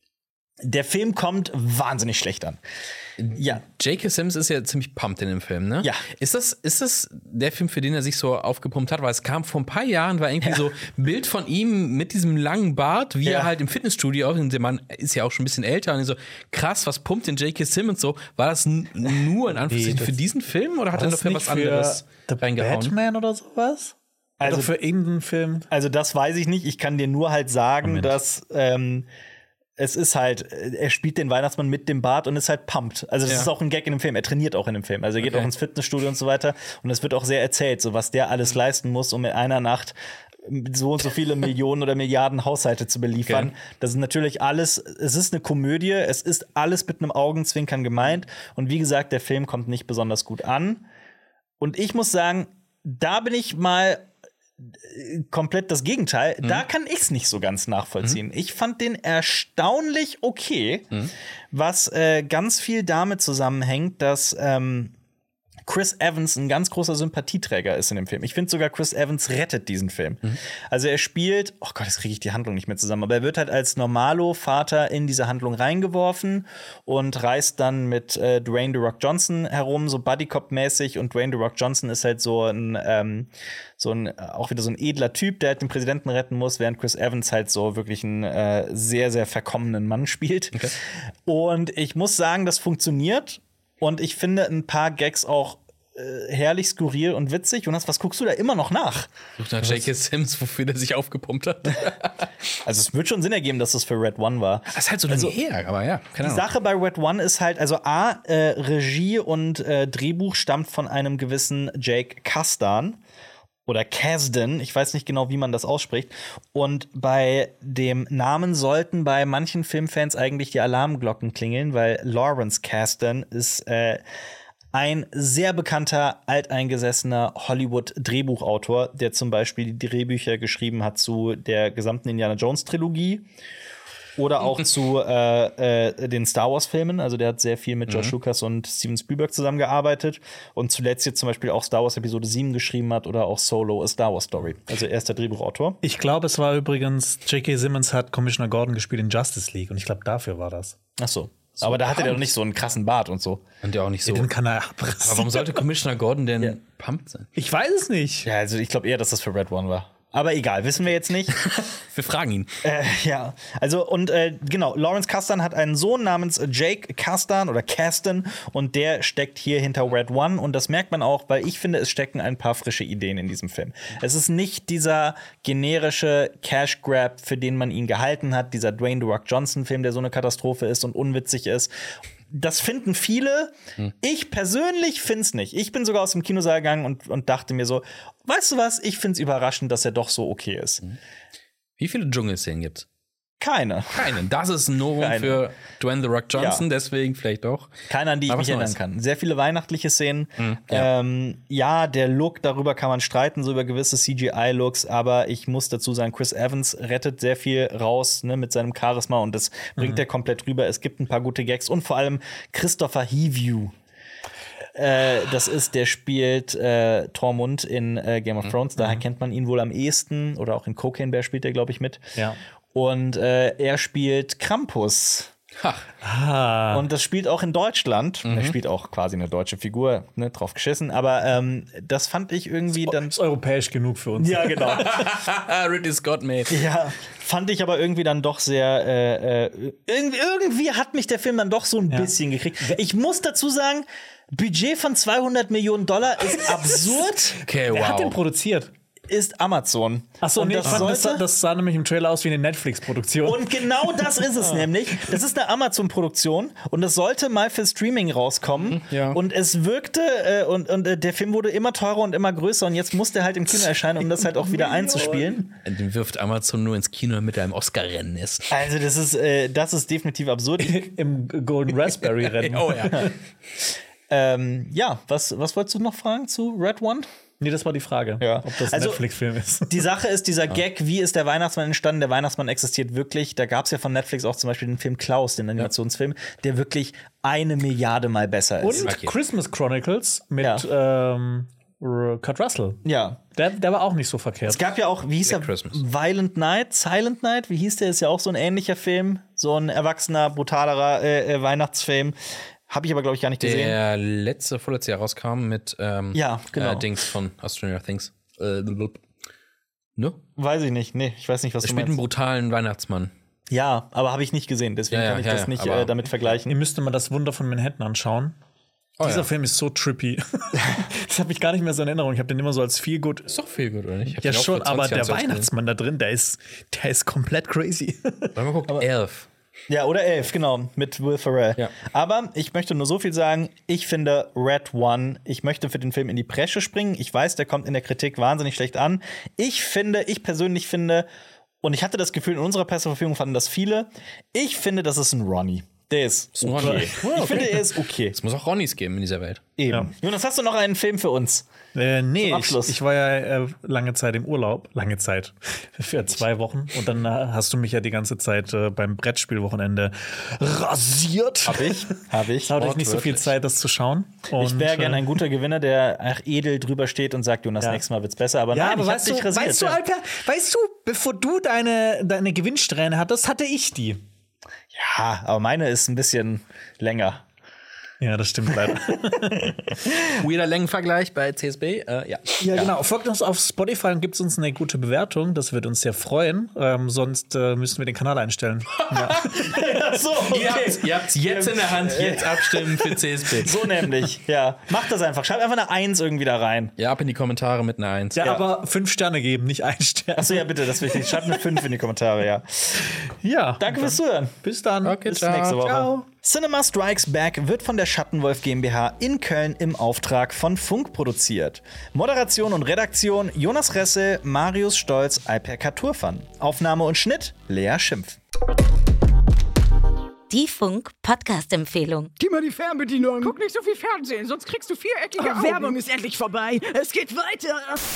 Der Film kommt wahnsinnig schlecht an. Ja. J K. Simmons ist ja ziemlich pumped in dem Film, ne? Ja. Ist das, ist das der Film, für den er sich so aufgepumpt hat? Weil es kam vor ein paar Jahren, war irgendwie ja. so ein Bild von ihm mit diesem langen Bart, wie ja. er halt im Fitnessstudio, und der Mann ist ja auch schon ein bisschen älter, und so, krass, was pumpt denn J K. Simmons so? War das n- nur in Anführungszeichen nee, für diesen Film oder hat er dafür was anderes reingehauen? Batman oder sowas? Also oder für irgendeinen Film? Also das weiß ich nicht. Ich kann dir nur halt sagen, Moment. dass ähm, es ist halt, er spielt den Weihnachtsmann mit dem Bart und ist halt pumped. Also das ja. ist auch ein Gag in dem Film. Er trainiert auch in dem Film. Also er geht okay. auch ins Fitnessstudio und so weiter. Und es wird auch sehr erzählt, so was der alles leisten muss, um in einer Nacht so und so viele Millionen oder Milliarden Haushalte zu beliefern. Okay. Das ist natürlich alles, es ist eine Komödie, es ist alles mit einem Augenzwinkern gemeint. Und wie gesagt, der Film kommt nicht besonders gut an. Und ich muss sagen, da bin ich mal komplett das Gegenteil. Mhm. Da kann ich es nicht so ganz nachvollziehen. Mhm. Ich fand den erstaunlich okay, mhm. was äh, ganz viel damit zusammenhängt, dass ähm, Chris Evans ein ganz großer Sympathieträger ist in dem Film. Ich finde sogar, Chris Evans rettet diesen Film. Mhm. Also er spielt, oh Gott, jetzt kriege ich die Handlung nicht mehr zusammen, aber er wird halt als Normalo-Vater in diese Handlung reingeworfen und reist dann mit äh, Dwayne The Rock Johnson herum, so Buddy-Cop-mäßig. Und Dwayne The Rock Johnson ist halt so ein, ähm, so ein, auch wieder so ein edler Typ, der halt den Präsidenten retten muss, während Chris Evans halt so wirklich einen äh, sehr, sehr verkommenen Mann spielt. Okay. Und ich muss sagen, das funktioniert. Und ich finde ein paar Gags auch äh, herrlich skurril und witzig. Jonas, was guckst du da immer noch nach? Sucht nach J K. Simmons, wofür der sich aufgepumpt hat. Also es wird schon Sinn ergeben, dass das für Red One war. Das ist halt so lange also, her, aber ja. Die Ahnung. Sache bei Red One ist halt, also A, äh, Regie und äh, Drehbuch stammt von einem gewissen Jake Kasdan. Oder Kasdan, ich weiß nicht genau, wie man das ausspricht. Und bei dem Namen sollten bei manchen Filmfans eigentlich die Alarmglocken klingeln, weil Lawrence Kasdan ist äh, ein sehr bekannter, alteingesessener Hollywood-Drehbuchautor, der zum Beispiel die Drehbücher geschrieben hat zu der gesamten Indiana-Jones-Trilogie. Oder auch zu äh, äh, den Star Wars-Filmen. Also der hat sehr viel mit George mhm. Lucas und Steven Spielberg zusammengearbeitet. Und zuletzt jetzt zum Beispiel auch Star Wars Episode sieben geschrieben hat oder auch Solo, A Star Wars Story. Also er ist der Drehbuchautor. Ich glaube, es war übrigens, J K. Simmons hat Commissioner Gordon gespielt in Justice League. Und ich glaube, dafür war das. Ach so. So aber da hatte der doch nicht so einen krassen Bart und so. Und der auch nicht so. Ja, den kann er abrasieren. Aber warum sollte Commissioner Gordon denn ja. pumped sein? Ich weiß es nicht. Ja, also ich glaube eher, dass das für Red One war. Aber egal, wissen wir jetzt nicht. Wir fragen ihn. Äh, ja, also und äh, genau, Lawrence Kasdan hat einen Sohn namens Jake Kasdan oder Kasdan und der steckt hier hinter Red One und das merkt man auch, weil ich finde, es stecken ein paar frische Ideen in diesem Film. Es ist nicht dieser generische Cash Grab, für den man ihn gehalten hat, dieser Dwayne The Rock Johnson Film, der so eine Katastrophe ist und unwitzig ist. Das finden viele. Hm. Ich persönlich find's nicht. Ich bin sogar aus dem Kinosaal gegangen und, und dachte mir so, weißt du was, ich find's überraschend, dass er doch so okay ist. Wie viele Dschungelszenen gibt's? Keine. Keine. Das ist ein Novum Keine. für Dwayne The Rock Johnson, ja. deswegen vielleicht doch. Keine, an die ich mich erinnern kann. Sehr viele weihnachtliche Szenen. Mhm, ja. Ähm, ja, der Look, darüber kann man streiten, so über gewisse C G I-Looks, aber ich muss dazu sagen, Chris Evans rettet sehr viel raus, ne, mit seinem Charisma und das mhm. bringt er komplett rüber. Es gibt ein paar gute Gags und vor allem Christopher Heavue. Äh, das ist, der spielt äh, Tormund in äh, Game of Thrones, mhm. daher kennt man ihn wohl am ehesten. Oder auch in Cocaine Bear spielt er, glaube ich, mit. Ja. Und äh, er spielt Krampus. Ah. Und das spielt auch in Deutschland. Mhm. Er spielt auch quasi eine deutsche Figur, ne, drauf geschissen. Aber ähm, das fand ich irgendwie das dann. Ist europäisch genug für uns. Ja, genau. Ridley Scott, mate. Ja, fand ich aber irgendwie dann doch sehr. Äh, äh, irgendwie, irgendwie hat mich der Film dann doch so ein ja. bisschen gekriegt. Ich muss dazu sagen, Budget von zweihundert Millionen Dollar ist absurd. Okay, Wer wow. hat den produziert? Ist Amazon. Achso, nee, das, das, sah, das sah nämlich im Trailer aus wie eine Netflix-Produktion. Und genau das ist es nämlich. Das ist eine Amazon-Produktion und das sollte mal für Streaming rauskommen. Ja. Und es wirkte, äh, und, und äh, der Film wurde immer teurer und immer größer und jetzt muss der halt im Kino erscheinen, um das halt auch wieder einzuspielen. Den wirft Amazon nur ins Kino, damit er im Oscar-Rennen ist. Also, das ist, äh, das ist definitiv absurd. Im Golden Raspberry-Rennen. Oh ja. ähm, ja, was, was wolltest du noch fragen zu Red One? Nee, das war die Frage, ja. ob das ein also, Netflix-Film ist. Die Sache ist, dieser Gag, wie ist der Weihnachtsmann entstanden? Der Weihnachtsmann existiert wirklich. Da gab es ja von Netflix auch zum Beispiel den Film Klaus, den Animationsfilm, der wirklich eine Milliarde Mal besser ist. Und okay. Christmas Chronicles mit ja. ähm, Kurt Russell. Ja. Der, der war auch nicht so verkehrt. Es gab ja auch, wie hieß der? Christmas. Violent Night, Silent Night, wie hieß der? Ist ja auch so ein ähnlicher Film. So ein erwachsener, brutalerer äh, äh, Weihnachtsfilm. Habe ich aber, glaube ich, gar nicht gesehen. Der letzte, vorletzte Jahr rauskam mit ähm, Ja, genau. äh, Dings von Australia Things. Äh, ne? Weiß ich nicht. Nee, ich weiß nicht, was Er du spielt einen meinst. brutalen Weihnachtsmann. Ja, aber habe ich nicht gesehen. Deswegen Ja, ja, kann ich ja, das ja, nicht aber- äh, damit vergleichen. Ihr müsste mal das Wunder von Manhattan anschauen. Oh, Dieser ja. Film ist so trippy. Das habe ich gar nicht mehr so in Erinnerung. Ich habe den immer so als viel gut. Ist doch viel gut, oder nicht? Ich hab Ja, den auch schon, vor zwanzig aber der Jahren zuerst Weihnachtsmann da drin, der ist, der ist komplett crazy. gesehen. Wollen wir gucken? Elf. Ja, oder elf, genau, mit Will Ferrell. Ja. Aber ich möchte nur so viel sagen, ich finde Red One, ich möchte für den Film in die Bresche springen. Ich weiß, der kommt in der Kritik wahnsinnig schlecht an. Ich finde, ich persönlich finde, und ich hatte das Gefühl, in unserer Presseverfügung fanden das viele, ich finde, das ist ein Ronny. Der ist ein okay. Ronny. Ich finde, er ist okay. Es muss auch Ronnies geben in dieser Welt. Eben. Ja. Jonas, hast du noch einen Film für uns? Äh, nee, Zum ich, Abschluss. ich war ja äh, lange Zeit im Urlaub. Lange Zeit. Für zwei Wochen. Und dann äh, hast du mich ja die ganze Zeit äh, beim Brettspielwochenende rasiert. Hab ich. Hab ich. Da hatte ich nicht so viel Zeit, das zu schauen. Und, Ich wäre äh, gerne ein guter Gewinner, der ach, edel drüber steht und sagt, Jonas, Ja. nächstes Mal wird's besser. Aber Ja, nein, aber ich hab weißt dich du, rasiert. weißt du, ja. Alter, weißt du, bevor du deine, deine Gewinnsträhne hattest, hatte ich die. Ja, aber meine ist ein bisschen länger. Ja, das stimmt leider. Weirder Längenvergleich bei C S B. Äh, ja. Ja, genau. Folgt uns auf Spotify und gibt uns eine gute Bewertung. Das wird uns sehr freuen. Ähm, sonst äh, müssen wir den Kanal einstellen. so, Ihr habt ihr habt's jetzt in der Hand, jetzt abstimmen für C S B. So nämlich, ja. Macht das einfach. Schreibt einfach eine Eins irgendwie da rein. Ja, ab in die Kommentare mit einer Eins. Ja, Ja. aber fünf Sterne geben, nicht ein Stern. Achso, ja, bitte, das ist wichtig. Schreibt eine Fünf in die Kommentare, ja. Ja. Danke fürs Zuhören. Bis dann. Okay, Bis ciao. nächste Woche. Ciao. Cinema Strikes Back wird von der Schattenwolf GmbH in Köln im Auftrag von Funk produziert. Moderation und Redaktion Jonas Resse, Marius Stolz, Alper Katurfan. Aufnahme und Schnitt Lea Schimpf. Die Funk-Podcast-Empfehlung. Gib mal die Fernbedienung. Guck nicht so viel Fernsehen, sonst kriegst du viereckige Oh, Augen. Werbung ist endlich vorbei. Es geht weiter.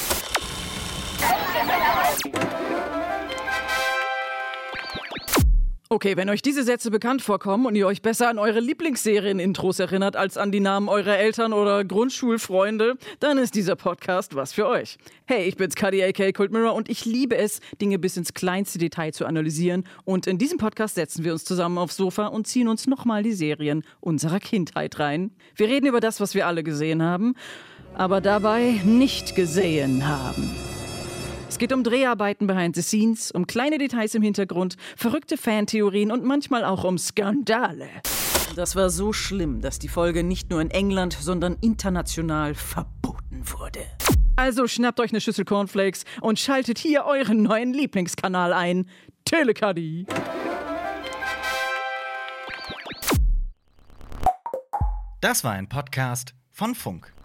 Okay, wenn euch diese Sätze bekannt vorkommen und ihr euch besser an eure Lieblingsserien-Intros erinnert als an die Namen eurer Eltern oder Grundschulfreunde, dann ist dieser Podcast was für euch. Hey, ich bin's, Cuddy aka Cold Mirror, und ich liebe es, Dinge bis ins kleinste Detail zu analysieren. Und in diesem Podcast setzen wir uns zusammen aufs Sofa und ziehen uns nochmal die Serien unserer Kindheit rein. Wir reden über das, was wir alle gesehen haben, aber dabei nicht gesehen haben. Es geht um Dreharbeiten behind the scenes, um kleine Details im Hintergrund, verrückte Fantheorien und manchmal auch um Skandale. Das war so schlimm, dass die Folge nicht nur in England, sondern international verboten wurde. Also schnappt euch eine Schüssel Cornflakes und schaltet hier euren neuen Lieblingskanal ein. Telecuddy. Das war ein Podcast von Funk.